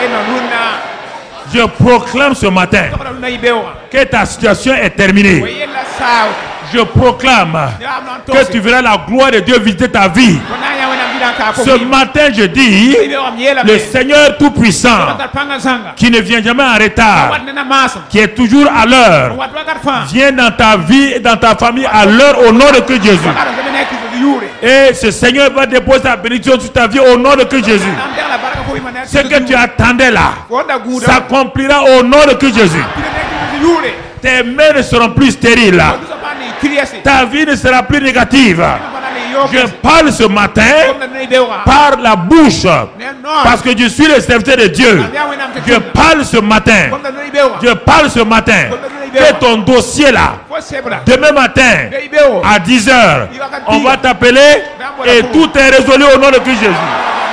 Je proclame ce matin que ta situation est terminée. Je proclame que tu verras la gloire de Dieu visiter ta vie. Ce matin, je dis, le Seigneur Tout-Puissant, qui ne vient jamais en retard, qui est toujours à l'heure, vient dans ta vie et dans ta famille à l'heure au nom de Christ Jésus. Et ce Seigneur va déposer sa bénédiction sur ta vie au nom de Christ Jésus. Ce que tu attendais là s'accomplira au nom de Christ Jésus. Tes mains ne seront plus stériles. Ta vie ne sera plus négative. Je parle ce matin par la bouche parce que je suis le serviteur de Dieu. Je parle ce matin. Je parle ce matin que ton dossier là, demain matin à 10h, on va t'appeler et tout est résolu au nom de Christ Jésus.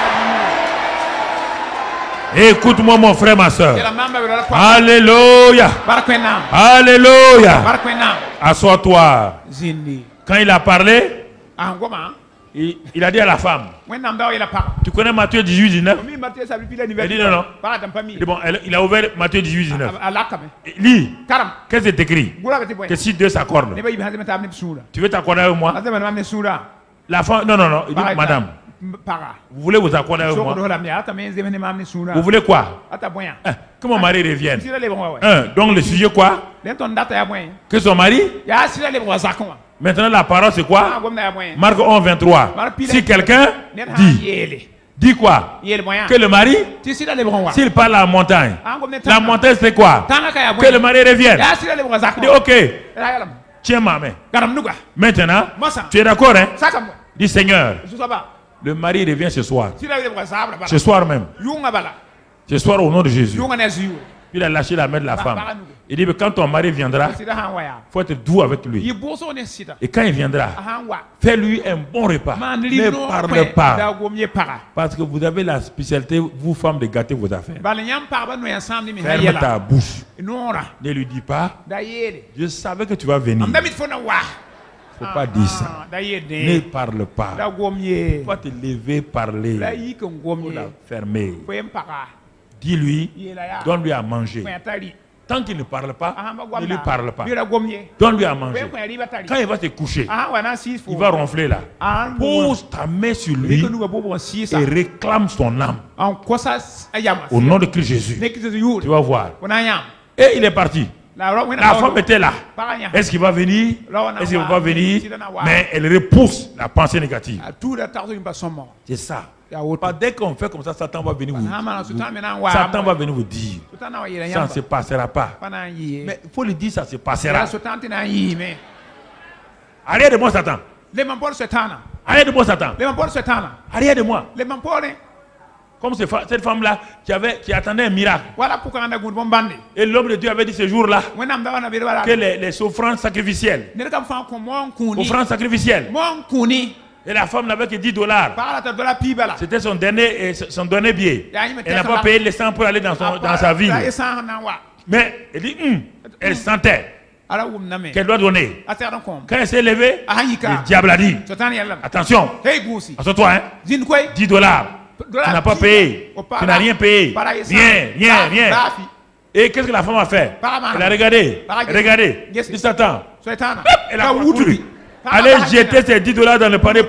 Écoute-moi mon frère, ma soeur. Alléluia. Alléluia. Assois-toi. Quand il a parlé, il a dit à la femme, tu connais Matthieu 18, 19? Il dit non, non. Il dit bon, il a ouvert Matthieu 18, 19. Lis. Qu'est-ce que c'est écrit? Que si Dieu s'accorde, tu veux t'accorder avec moi? La femme, non, il dit, madame, vous voulez vous accorder avec moi? Vous voulez quoi? Que mon mari revienne. Donc le sujet quoi? Que son mari? Maintenant la parole c'est quoi? Marc 11, 23. Si quelqu'un dit quoi? Que le mari, s'il parle à la montagne c'est quoi? Que le mari revienne. Il dit ok, tiens ma main. Maintenant, tu es d'accord, hein? Dis Seigneur, le mari revient ce soir. Ce soir même. Ce soir au nom de Jésus. Il a lâché la main de la femme. Il dit, mais quand ton mari viendra, il faut être doux avec lui. Et quand il viendra, fais-lui un bon repas. Ne parle pas. Parce que vous avez la spécialité, vous femmes, de gâter vos affaires. Ferme ta bouche. Ne lui dis pas, je savais que tu vas venir. Il ne faut pas dire ça. Ne parle pas. Il faut te lever, parler. Il faut la fermer. Dis-lui, donne-lui à manger. Tant qu'il ne parle pas, ne lui parle pas. Donne-lui à manger. Quand il va se coucher, il va ronfler là. Pose ta main sur lui et réclame son âme. Au nom de Christ Jésus. Tu vas voir. Et il est parti. La femme était là. Est-ce qu'il va venir? Est-ce qu'il ne va pas venir? Mais elle repousse la pensée négative. C'est ça. Dès qu'on fait comme ça, Satan va venir Satan va venir vous dire. Ça ne se passera pas. Mais il faut lui dire ça se passera. Arrière de moi, Satan. Arrière de moi, Satan. Arrière de moi. Comme cette femme-là qui attendait un miracle. Et l'homme de Dieu avait dit ce jour-là que les offrandes sacrificielles. Offrandes sacrificielles. Et la femme n'avait que $10. C'était son dernier billet. Elle n'a pas payé les 100 pour aller dans sa ville. Mais elle dit, elle sentait qu'elle doit donner. Quand elle s'est levée, le diable a dit, attention, assois-toi, hein? $10. Tu n'as pas payé. Tu n'as rien payé. Viens. Et qu'est-ce que la femme a fait? Elle a regardé. Dit Satan. Elle a couru. Allez jeter ces $10 dans le panier.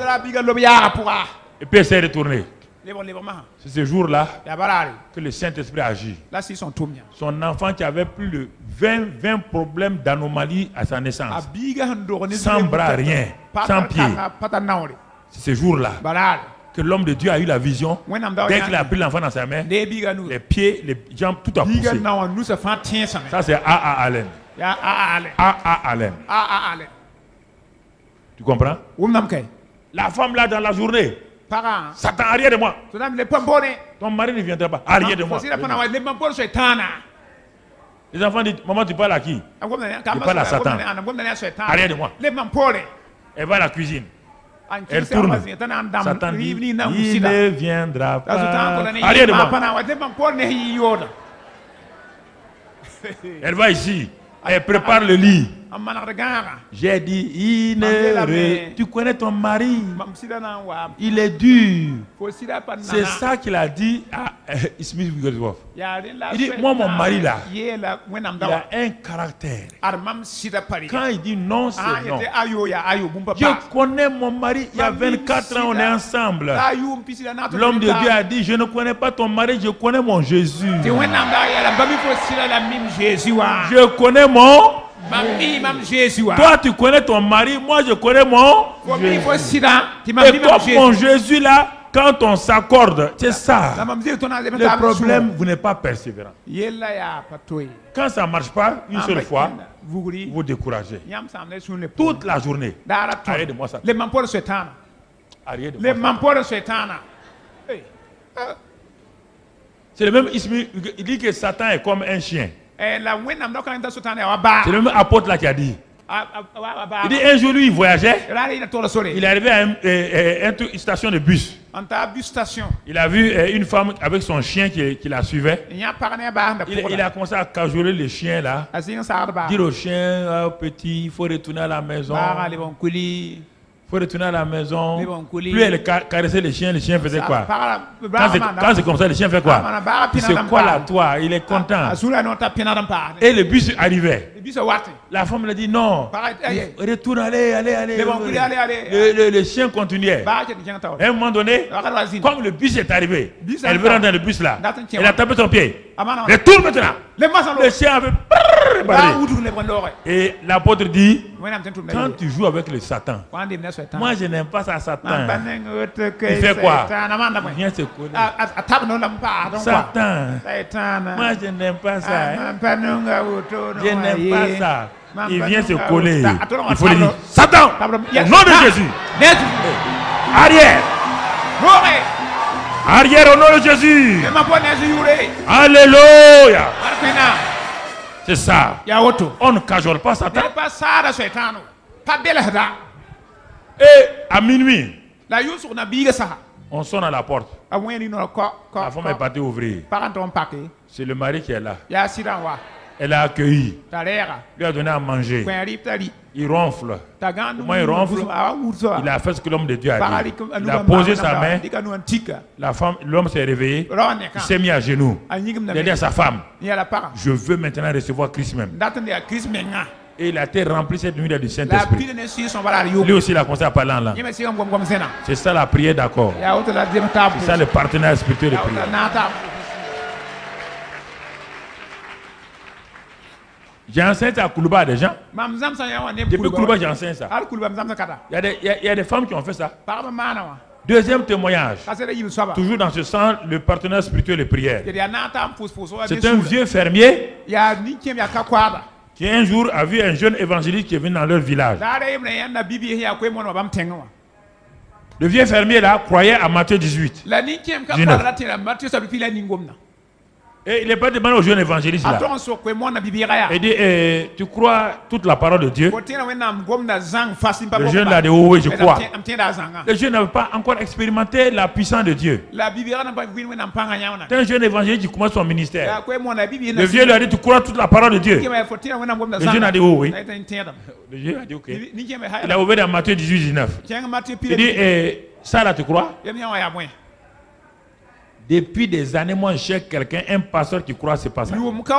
Et puis elle s'est retournée. C'est ce jour-là que le Saint-Esprit agit. Son enfant qui avait plus de 20 problèmes d'anomalie à sa naissance. Sans bras, rien. Sans pied. C'est ce jour-là que l'homme de Dieu a eu la vision. Dès qu'il a pris l'enfant dans sa main, les pieds, les jambes, tout a poussé. Ça c'est A.A. Allen. A.A. Allen. Tu comprends? La femme là dans la journée. Satan, arrière de moi. Ton mari ne viendra pas. Arrière de moi. Les enfants disent, maman, tu parles à qui? Tu parles à Satan. Arrière de moi. Elle va à la cuisine. Elle tourne. Satan dit, il ne viendra pas. Arrière de moi. Elle va ici. Elle prépare le lit. J'ai dit, tu connais ton mari. Il est dur. C'est ça qu'il a dit à Smith Wigglesworth. Il dit, moi mon mari là, il a un caractère. Quand il dit non, c'est non. Je connais mon mari, il y a 24 ans, on est ensemble. L'homme de Dieu a dit, je ne connais pas ton mari, je connais mon Jésus. Je connais mon Jésus. Toi tu connais ton mari, moi je connais mon Jésus. Et comme mon Jésus là, quand on s'accorde, c'est ça. Le problème, vous n'êtes pas persévérant. Quand ça ne marche pas une seule fois, vous découragez. Toute la journée. Arrête de moi ça. Arrête de moi ça. C'est le même Ismaël, il dit que Satan est comme un chien. C'est le même apôtre là qui a dit. Il dit un jour lui il voyageait. Il est arrivé à une station de bus. Il a vu une femme avec son chien qui la suivait. Il a commencé à cajoler le chien là. Dire au chien, petit, il faut retourner à la maison. Il faut retourner à la maison. Plus elle caressait les chiens faisaient quoi? Quand c'est comme ça, les chiens font quoi? C'est quoi là, toi? Il est content. Et le bus arrivait. La femme lui a dit non. Retourne, allez. Le chien continuait. À un moment donné, comme le bus est arrivé, elle veut rentrer dans le bus là. Elle a tapé son pied. Retourne maintenant. Le chien avait et l'apôtre dit, quand tu joues avec le Satan, moi je n'aime pas ça, Satan. Il fait quoi? Il vient se coller. Satan, moi je n'aime pas ça. Je n'aime pas ça. Il vient se coller. Il faut lui dire, Satan, au nom de Jésus. Arrière. Arrière au nom de Jésus. Alléluia. C'est ça. On ne cajole pas Satan. Et à minuit, on sonne à la porte. La femme est partie ouvrir. C'est le mari qui est là. Elle a accueilli. Lui a donné à manger. Il ronfle. Comment il ronfle? Il a fait ce que l'homme de Dieu a dit. Il a posé sa main. L'homme s'est réveillé. Il s'est mis à genoux. Il a dit à sa femme, je veux maintenant recevoir Christ même. Et il a été rempli cette nuit du Saint-Esprit. Lui aussi, il a commencé à parler en langue. C'est ça la prière d'accord. C'est ça le partenaire spirituel de prière. J'enseigne ça à Koulouba des gens. Depuis Koulouba, j'enseigne ça. Il y a des femmes qui ont fait ça. Deuxième témoignage. Toujours dans ce sens, le partenaire spirituel de prière. C'est un vieux fermier qui un jour a vu un jeune évangéliste qui est venu dans leur village. Le vieux fermier là croyait à Matthieu 18. Et il n'est pas demandé au jeune évangéliste là. Il dit, tu crois toute la parole de Dieu? Le jeune là dit, oui, je crois. Le jeune n'avait pas encore expérimenté la puissance de Dieu. C'est un jeune évangéliste qui commence son ministère. Le vieux lui a dit, tu crois toute la parole de Dieu? Le jeune a dit, oui. Le jeune a dit, ok. Il a ouvert dans Matthieu 18, 19. Il dit, ça là, tu crois? Depuis des années, moi, je cherche quelqu'un, un pasteur qui croit à ce passage.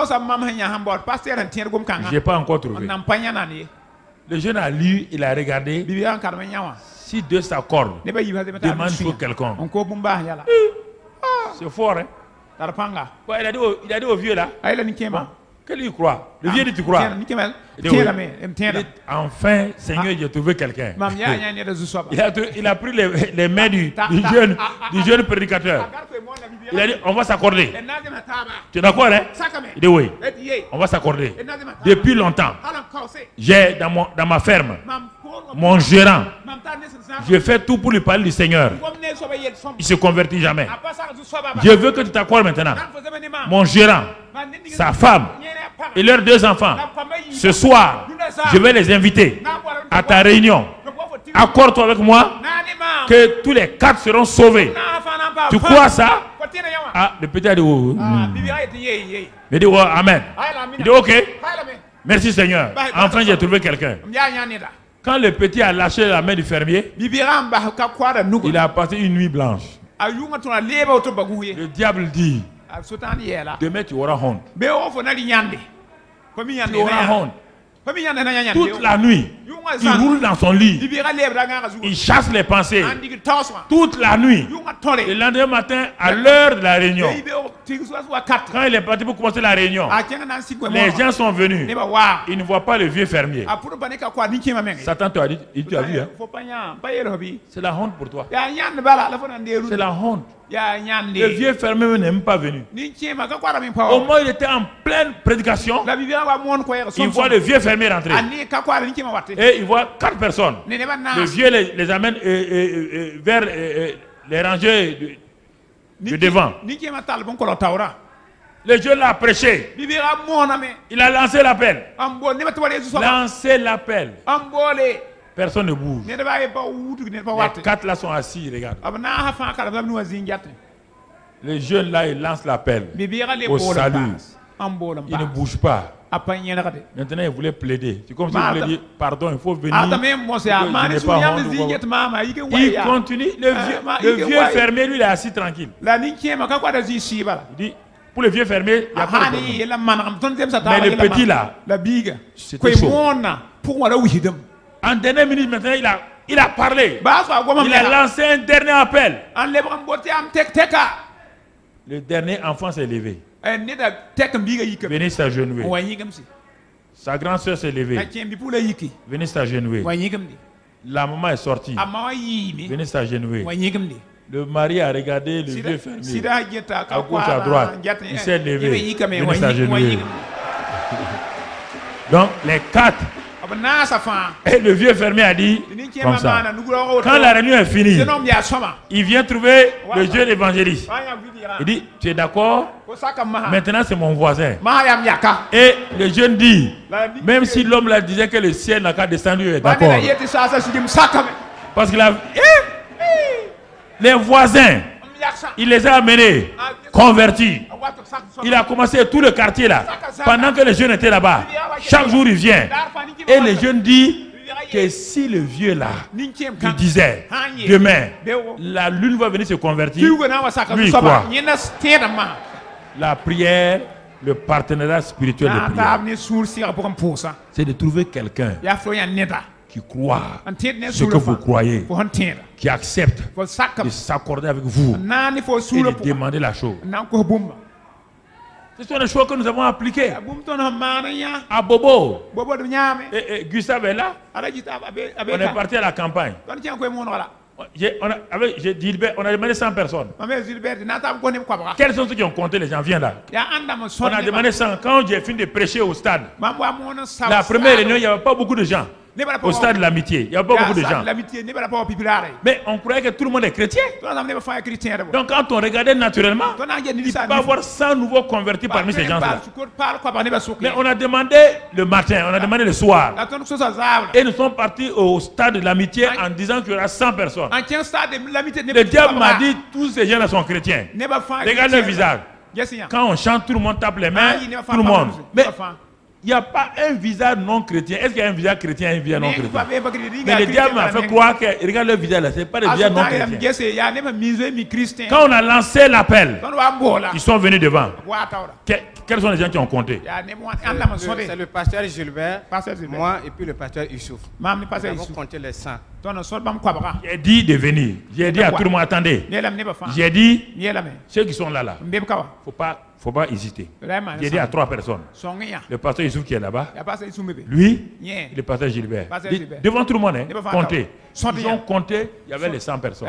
Je n'ai pas encore trouvé. Le jeune a lu, il a regardé. Si Dieu s'accorde, demande pour quelqu'un. C'est fort, hein? Ouais, il a dit au vieux là. Quel il croit? Le vieux dit tu crois? Il dit, enfin, Seigneur, j'ai trouvé quelqu'un. Il a pris les mains du jeune prédicateur. Il a dit, on va s'accorder. Tu es d'accord, hein? Il dit oui, on va s'accorder. Depuis longtemps, j'ai dans ma ferme mon gérant. Je fais tout pour lui parler du Seigneur. Il ne se convertit jamais. Je veux que tu t'accordes maintenant. Mon gérant, sa femme et leurs 2 enfants. Ce soir, je vais les inviter à ta réunion. Accorde-toi avec moi que tous les 4 seront sauvés. Tu crois ça? Ah, le petit a dit oh. Il dit oh, amen. Il dit ok. Merci Seigneur. Enfin, j'ai trouvé quelqu'un. Quand le petit a lâché la main du fermier, il a passé une nuit blanche. Le diable dit, demain tu auras honte. Tu auras honte. Toute la nuit, il roule dans son lit. Il chasse les pensées. Toute la nuit. Le lendemain matin, à l'heure de la réunion, quand il est parti pour commencer la réunion, les gens sont venus. Ils ne voient pas le vieux fermier. Satan te a dit, tu as vu, hein? C'est la honte pour toi. C'est la honte. Le vieux fermier n'est même pas venu. Au moins, il était en pleine prédication. Il voit le vieux fermier rentrer. Et il voit 4 personnes. Le vieux les amène vers les rangées de devant. Le jeune l'a prêché. Il a lancé l'appel. Lancé l'appel. Personne ne bouge. Les 4 là sont assis, regarde. Le jeune là, il lance l'appel au salut. Il ne bouge pas. Maintenant, il voulait plaider. C'est comme si il voulait dire pardon, il faut venir. Il continue. Le vieux fermier, lui, il est assis tranquille. Il dit, pour le vieux fermier, il n'y a pas de problème. Mais le petit là, c'était chaud. En dernière minute, maintenant, il a parlé. Il a lancé un dernier appel. Le dernier enfant s'est levé. Venez s'agenouiller. Sa grande soeur s'est levée. Venez s'agenouiller. La maman est sortie. Venez s'agenouiller. Le mari a regardé le vieux fermier à gauche, à droite. Il s'est levé. Venez s'agenouiller. Donc les quatre. Et le vieux fermier a dit comme ça. Quand la réunion est finie, il vient trouver le jeune évangéliste. Il dit, tu es d'accord? Maintenant c'est mon voisin. Et le jeune dit, même si l'homme là disait que le ciel n'a qu'à descendre, il est d'accord. Parce que les voisins, il les a amenés, convertis. Il a commencé tout le quartier là. Pendant que les jeunes étaient là-bas, chaque jour il vient. Et les jeunes disent que si le vieux là, qui disait, demain, la lune va venir se convertir, lui quoi? La prière, le partenariat spirituel de prière, c'est de trouver quelqu'un qui croit ce que vous croyez, qui accepte de s'accorder avec vous et de demander la chose. Ce sont les choses que nous avons appliquées. À Bobo. Et Gustave est là. On est parti à la campagne. On a demandé 100 personnes. Quels sont ceux qui ont compté les gens? Viens là. On a demandé 100. Quand j'ai fini de prêcher au stade, la première réunion, il n'y avait pas beaucoup de gens. Au stade de l'amitié, il n'y a pas beaucoup de gens. Mais on croyait que tout le monde est chrétien. Donc quand on regardait naturellement, il peut y avoir 100 nouveaux convertis parmi ces gens-là. Mais on a demandé le matin, on a demandé le soir. Et nous sommes partis au stade de l'amitié en disant qu'il y aura 100 personnes. Le diable m'a dit, tous ces gens-là sont chrétiens. Regarde leur visage. Quand on chante, tout le monde tape les mains, tout le monde. Mais il n'y a pas un visage non chrétien. Est-ce qu'il y a un visage chrétien et un visage non chrétien? Mais le diable m'a fait croire que, regarde le visage là, ce n'est pas le visage non chrétien. Quand on a lancé l'appel, ils sont venus devant. Quels sont les gens qui ont compté? C'est le pasteur Gilbert, moi et puis le pasteur Youssouf. Nous avons compté les 100. J'ai dit de venir. J'ai dit à tout le monde, attendez. J'ai dit, ceux qui sont là, faut pas hésiter. J'ai dit à 3 personnes. Le pasteur Youssouf qui est là-bas. Lui, le pasteur Gilbert. Devant tout le monde, comptez. Ils ont compté, il y avait les 100 personnes.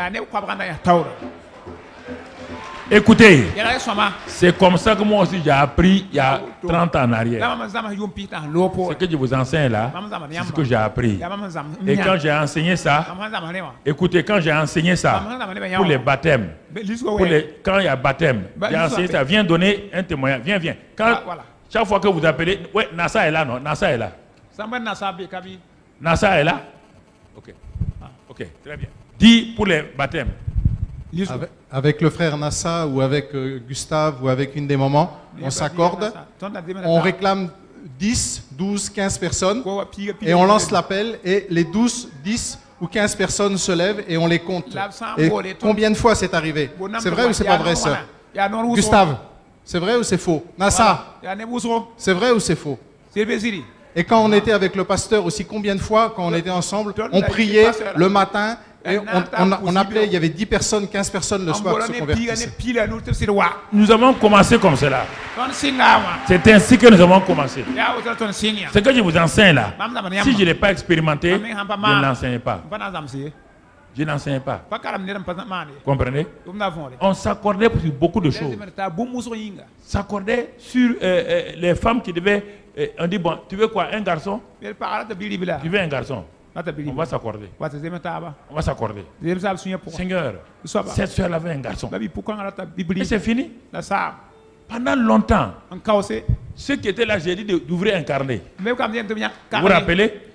Écoutez, c'est comme ça que moi aussi j'ai appris il y a 30 ans en arrière. Ce que je vous enseigne là, c'est ce que j'ai appris. Et quand j'ai enseigné ça, écoutez, quand j'ai enseigné ça pour les baptêmes, quand il y a baptême, j'ai enseigné ça, viens donner un témoignage, viens. Chaque fois que vous appelez, ouais, Nassa est là, non? Nassa est là. Nassa est là? Ok, très bien. Dis pour les baptêmes. Avec le frère Nassa ou avec Gustave ou avec une des mamans, on s'accorde, on réclame 10, 12, 15 personnes et on lance l'appel et les 12, 10 ou 15 personnes se lèvent et on les compte. Et combien de fois c'est arrivé? C'est vrai ou c'est pas vrai ça? Gustave, c'est vrai ou c'est faux? Nassa, c'est vrai ou c'est faux? Et quand on était avec le pasteur aussi, combien de fois, quand on était ensemble, on priait le matin et on appelait, il y avait 10 personnes, 15 personnes le soir qui se convertissaient. Nous avons commencé comme cela. C'est ainsi que nous avons commencé. Ce que je vous enseigne là, si je ne l'ai pas expérimenté, je ne l'enseigne pas. Je n'enseigne pas. Comprenez? On s'accordait sur beaucoup de choses. S'accordait sur les femmes qui devaient... on dit, bon, tu veux quoi? Un garçon? Tu veux un garçon? On va s'accorder. On va s'accorder. Seigneur, cette soeur avait un garçon. Et c'est fini. Pendant longtemps, ceux qui étaient là, j'ai dit d'ouvrir un carnet. Vous vous rappelez?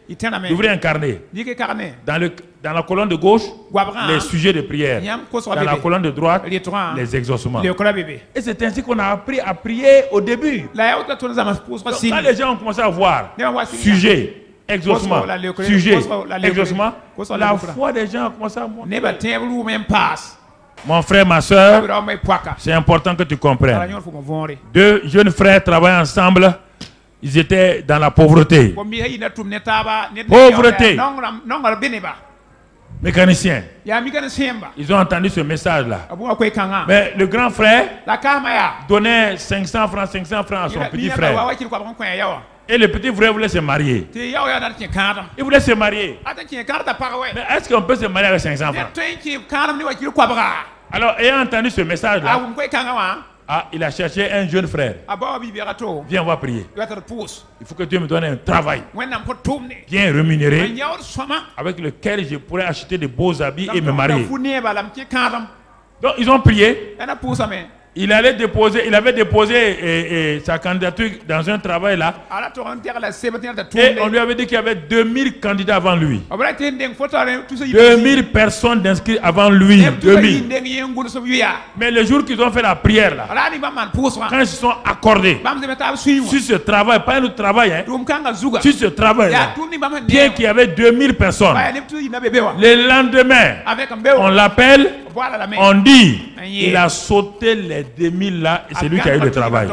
Ouvrez un carnet. Dans la colonne de gauche, les sujets de prière. Dans la colonne de droite, les exaucements. Et c'est ainsi qu'on a appris à prier au début. Donc, quand les gens ont commencé à voir sujet, exaucement, sujet, exaucement, la foi des gens a commencé à monter. Mon frère, ma soeur, c'est important que tu comprennes. Deux jeunes frères travaillent ensemble. Ils étaient dans la pauvreté. Pauvreté. Mécaniciens. Ils ont entendu ce message-là. Mais le grand frère donnait 500 francs à son petit frère. Et le petit frère voulait se marier. Il voulait se marier. Mais est-ce qu'on peut se marier avec 500 francs? Alors, ayant entendu ce message-là, il a cherché un jeune frère. Viens, on va prier. Il faut que Dieu me donne un travail bien rémunéré avec lequel je pourrais acheter de beaux habits et me marier. Donc, ils ont prié. Il avait déposé sa candidature dans un travail là. Et on lui avait dit qu'il y avait 2000 candidats avant lui. 2000 personnes inscrites avant lui. 2000. Mais le jour qu'ils ont fait la prière là, quand ils se sont accordés sur ce travail, pas un autre travail, hein, sur ce travail là, bien qu'il y avait 2000 personnes, le lendemain, on l'appelle, on dit, il a sauté les 2000 là et c'est lui qui a eu le travail.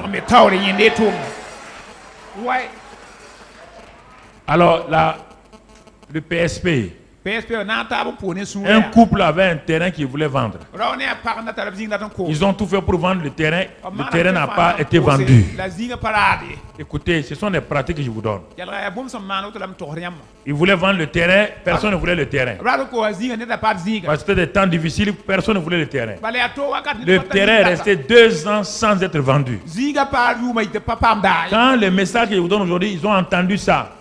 Alors là, le PSP, un couple avait un terrain qu'il voulait vendre. Ils ont tout fait pour vendre le terrain. Le terrain n'a pas été vendu. Écoutez, ce sont des pratiques que je vous donne. Ils voulaient vendre le terrain, personne ne voulait le terrain. Parce que c'était des temps difficiles, personne ne voulait le terrain. Le terrain est resté 2 ans sans être vendu. Quand le message que je vous donne aujourd'hui, ils ont entendu ça.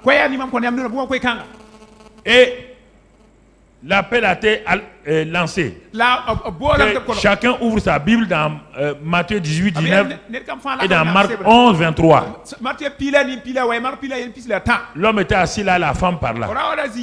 Et l'appel a été lancé. Que chacun ouvre sa Bible dans Matthieu 18, 19 et dans Marc 11, 23. L'homme était assis là, la femme par là.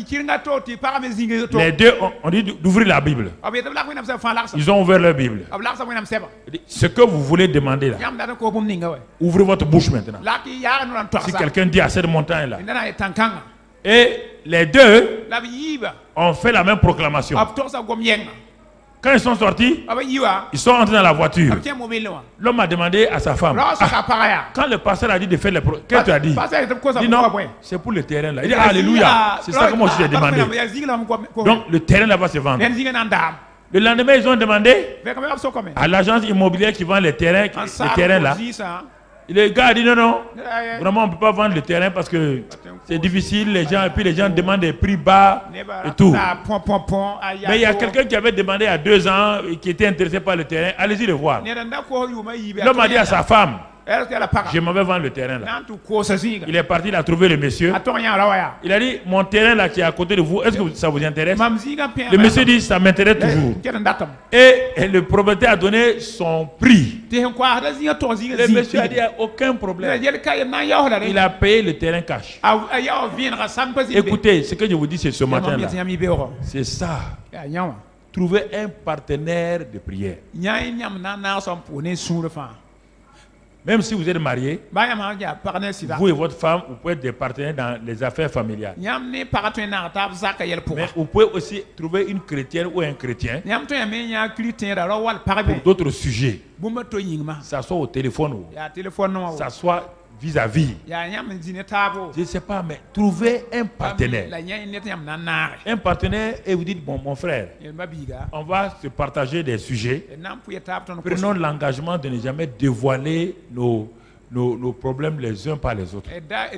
Les deux ont dit d'ouvrir la Bible. Ils ont ouvert leur Bible. Ce que vous voulez demander là, ouvrez votre bouche maintenant. Si quelqu'un dit à cette montagne là, et les deux ont fait la même proclamation. Quand ils sont sortis, ils sont entrés dans la voiture. L'homme a demandé à sa femme, quand le pasteur a dit de faire les qu'est-ce que tu as dit? Il dit non, c'est pour le terrain là. Il dit alléluia, c'est ça que moi j'ai demandé. Donc le terrain là va se vendre. Le lendemain, ils ont demandé à l'agence immobilière qui vend les terrains là. Le gars a dit non, vraiment on ne peut pas vendre le terrain parce que c'est difficile, les gens, et puis les gens demandent des prix bas et tout. Mais il y a quelqu'un qui avait demandé il y a 2 ans et qui était intéressé par le terrain, allez-y le voir. L'homme a dit à sa femme, je m'en vais vendre le terrain là. Il est parti, il a trouvé le monsieur. Il a dit, mon terrain là qui est à côté de vous, est-ce que ça vous intéresse? Le monsieur dit, ça m'intéresse toujours. Et le propriétaire a donné son prix. Le monsieur a dit, aucun problème. Il a payé le terrain cash. Écoutez, ce que je vous dis c'est ce matin là. C'est ça. Trouver un partenaire de prière. Même si vous êtes marié, vous et votre femme, vous pouvez être des partenaires dans les affaires familiales. Mais vous pouvez aussi trouver une chrétienne ou un chrétien pour d'autres sujets. Ça soit au téléphone ou ça soit vis-à-vis. Je ne sais pas, mais trouvez un partenaire. Un partenaire et vous dites, bon, mon frère, on va se partager des sujets. Prenons l'engagement de ne jamais dévoiler nos problèmes les uns par les autres.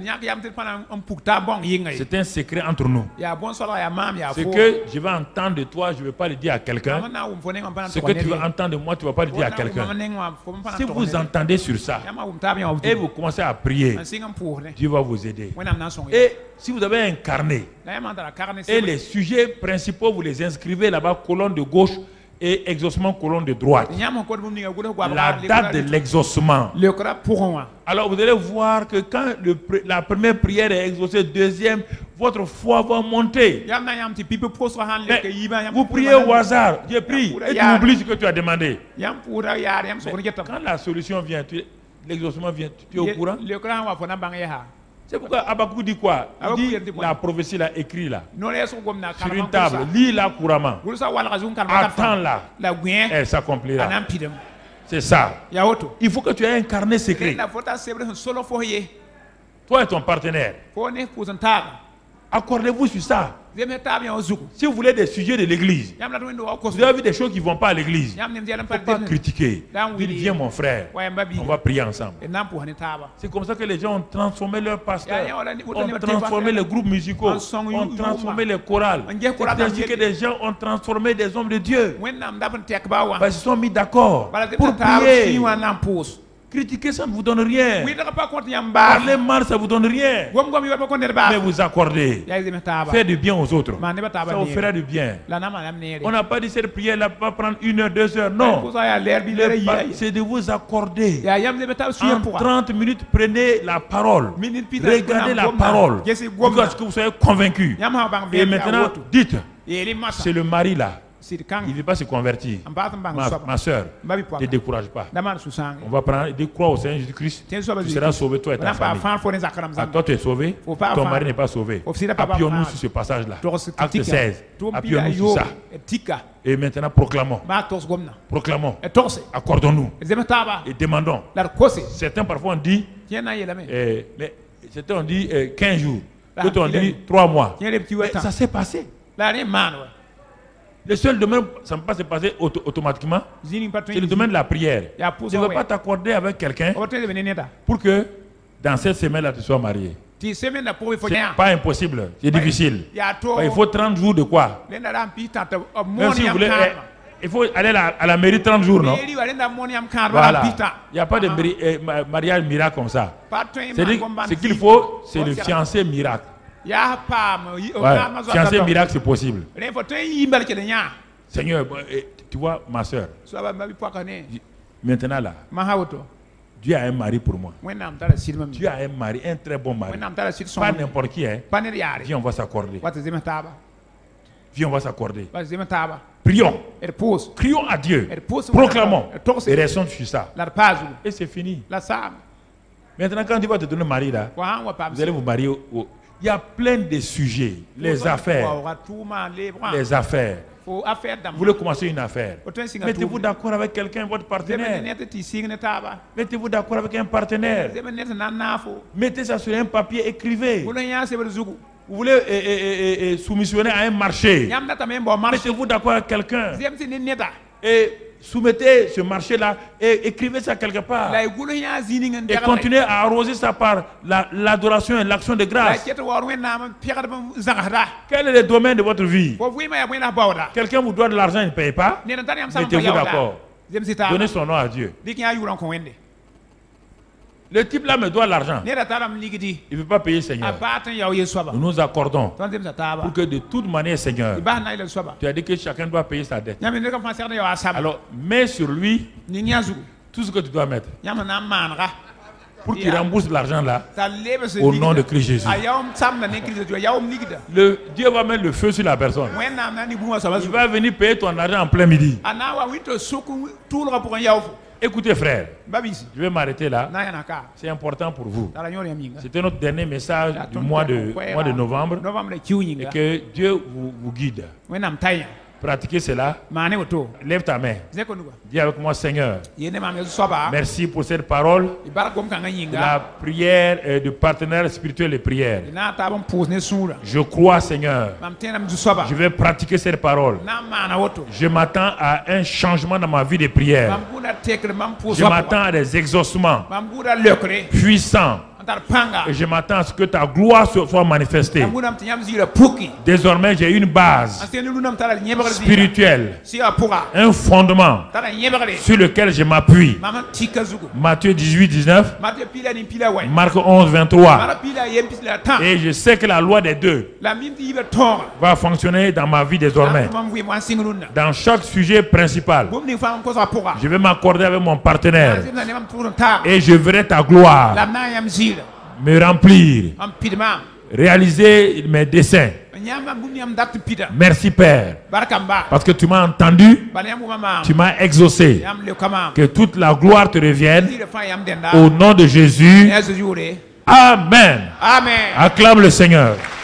C'est un secret entre nous. Ce que je vais entendre de toi, je ne vais pas le dire à quelqu'un. Ce que tu vas entendre de moi, tu ne vas pas le dire à quelqu'un. Si vous entendez sur ça et vous commencez à prier, Dieu va vous aider. Et si vous avez un carnet et les sujets principaux, vous les inscrivez là-bas, colonne de gauche et exaucement colonne de droite. La date de l'exaucement. Alors vous allez voir que quand la première prière est exaucée, deuxième, votre foi va monter. Vous priez au hasard, Dieu prie, et tu oublies ce que tu as demandé. Mais quand la solution vient, l'exaucement vient, tu es au courant? C'est pourquoi Habakkuk dit quoi? Il dit la prophétie là, écrit là, sur une table, lis-la couramment, attends-la, elle s'accomplira. C'est ça. Il faut que tu aies un carnet secret. Toi et ton partenaire, accordez-vous sur ça. Si vous voulez des sujets de l'église, vous avez vu des choses qui ne vont pas à l'église, il ne faut pas critiquer. Dites, viens mon frère, on va prier ensemble. C'est comme ça que les gens ont transformé leur pasteur, ont transformé les groupes musicaux, ont transformé les chorales. C'est ainsi que des gens ont transformé des hommes de Dieu. Ils se sont mis d'accord pour prier. Critiquer, ça ne vous donne rien. Parler mal, ça ne vous donne rien. Mais vous accordez. Faites du bien aux autres. Ça vous fera du bien. On n'a pas dit cette prière ne va pas prendre 1 heure, 2 heures. Non. C'est de vous accorder. En 30 minutes, prenez la parole. Regardez la parole. Jusqu'à ce que vous soyez convaincus. Et maintenant, dites, c'est le mari là. Il ne veut pas se convertir. Ma soeur, ne décourage pas. On va prendre, crois au Seigneur Jésus-Christ. Tu seras sauvé, toi et ta famille. Toi, tu es sauvé. Ton mari n'est pas sauvé. Appuyons-nous sur ce passage-là. Acte 16. Appuyons-nous sur ça. Et maintenant, proclamons. Accordons-nous. Et demandons. Certains parfois ont dit, certains ont dit 15 jours. D'autres ont dit 3 mois. Ça s'est passé. Le seul domaine, ça ne peut pas se passer automatiquement, c'est le domaine de la prière. Tu ne veux pas t'accorder avec quelqu'un pour que dans cette semaine-là, tu sois marié. C'est pas impossible, c'est difficile. Il faut 30 jours de quoi? Même si vous voulez, il faut aller à la mairie 30 jours, non? Voilà. Il n'y a pas de mariage miracle comme ça. Ce qu'il faut, c'est le fiancé miracle. Fiancé miracle, c'est possible. Seigneur, tu vois ma soeur, maintenant là, Dieu a un mari pour moi. Dieu a un mari, un très bon mari. Pas n'importe qui. Viens, on va s'accorder. Viens, on va s'accorder. Prions. Crions à Dieu. Proclamons. Et restons sur ça. Et c'est fini. Maintenant, quand tu vas te donner un mari là, vous allez vous marier au... Il y a plein de sujets, les affaires. Vous voulez commencer une affaire. Mettez-vous d'accord avec quelqu'un, votre partenaire. Mettez-vous d'accord avec un partenaire. Mettez ça sur un papier, écrivez. Vous voulez soumissionner à un marché. Mettez-vous d'accord avec quelqu'un. Et soumettez ce marché-là et écrivez ça quelque part. Et continuez à arroser ça par l'adoration et l'action de grâce. Quel est le domaine de votre vie? Quelqu'un vous doit de l'argent, il ne paye pas. Mettez-vous d'accord. Donnez son nom à Dieu. Le type là me doit l'argent. Il ne veut pas payer, Seigneur. Nous nous accordons pour que de toute manière, Seigneur, tu as dit que chacun doit payer sa dette. Alors, mets sur lui tout ce que tu dois mettre pour qu'il rembourse l'argent là au nom de Christ Jésus. Dieu va mettre le feu sur la personne. Il va venir payer ton argent en plein midi. Écoutez frère, je vais m'arrêter là. C'est important pour vous. C'était notre dernier message du mois de novembre. Et que Dieu vous guide. Pratiquez cela. Lève ta main. Dis avec moi, Seigneur, merci pour cette parole. La prière du partenaire spirituel et prière. Je crois, Seigneur. Je vais pratiquer cette parole. Je m'attends à un changement dans ma vie de prière. Je m'attends à des exaucements puissants. Et je m'attends à ce que ta gloire soit manifestée. Désormais, j'ai une base spirituelle, un fondement sur lequel je m'appuie. Matthieu 18, 19, Marc 11, 23. Et je sais que la loi des deux va fonctionner dans ma vie désormais. Dans chaque sujet principal, je vais m'accorder avec mon partenaire et je verrai ta gloire me remplir réaliser mes desseins. Merci Père, parce que tu m'as entendu, tu m'as exaucé. Que toute la gloire te revienne au nom de Jésus. Amen. Amen. Acclame le Seigneur.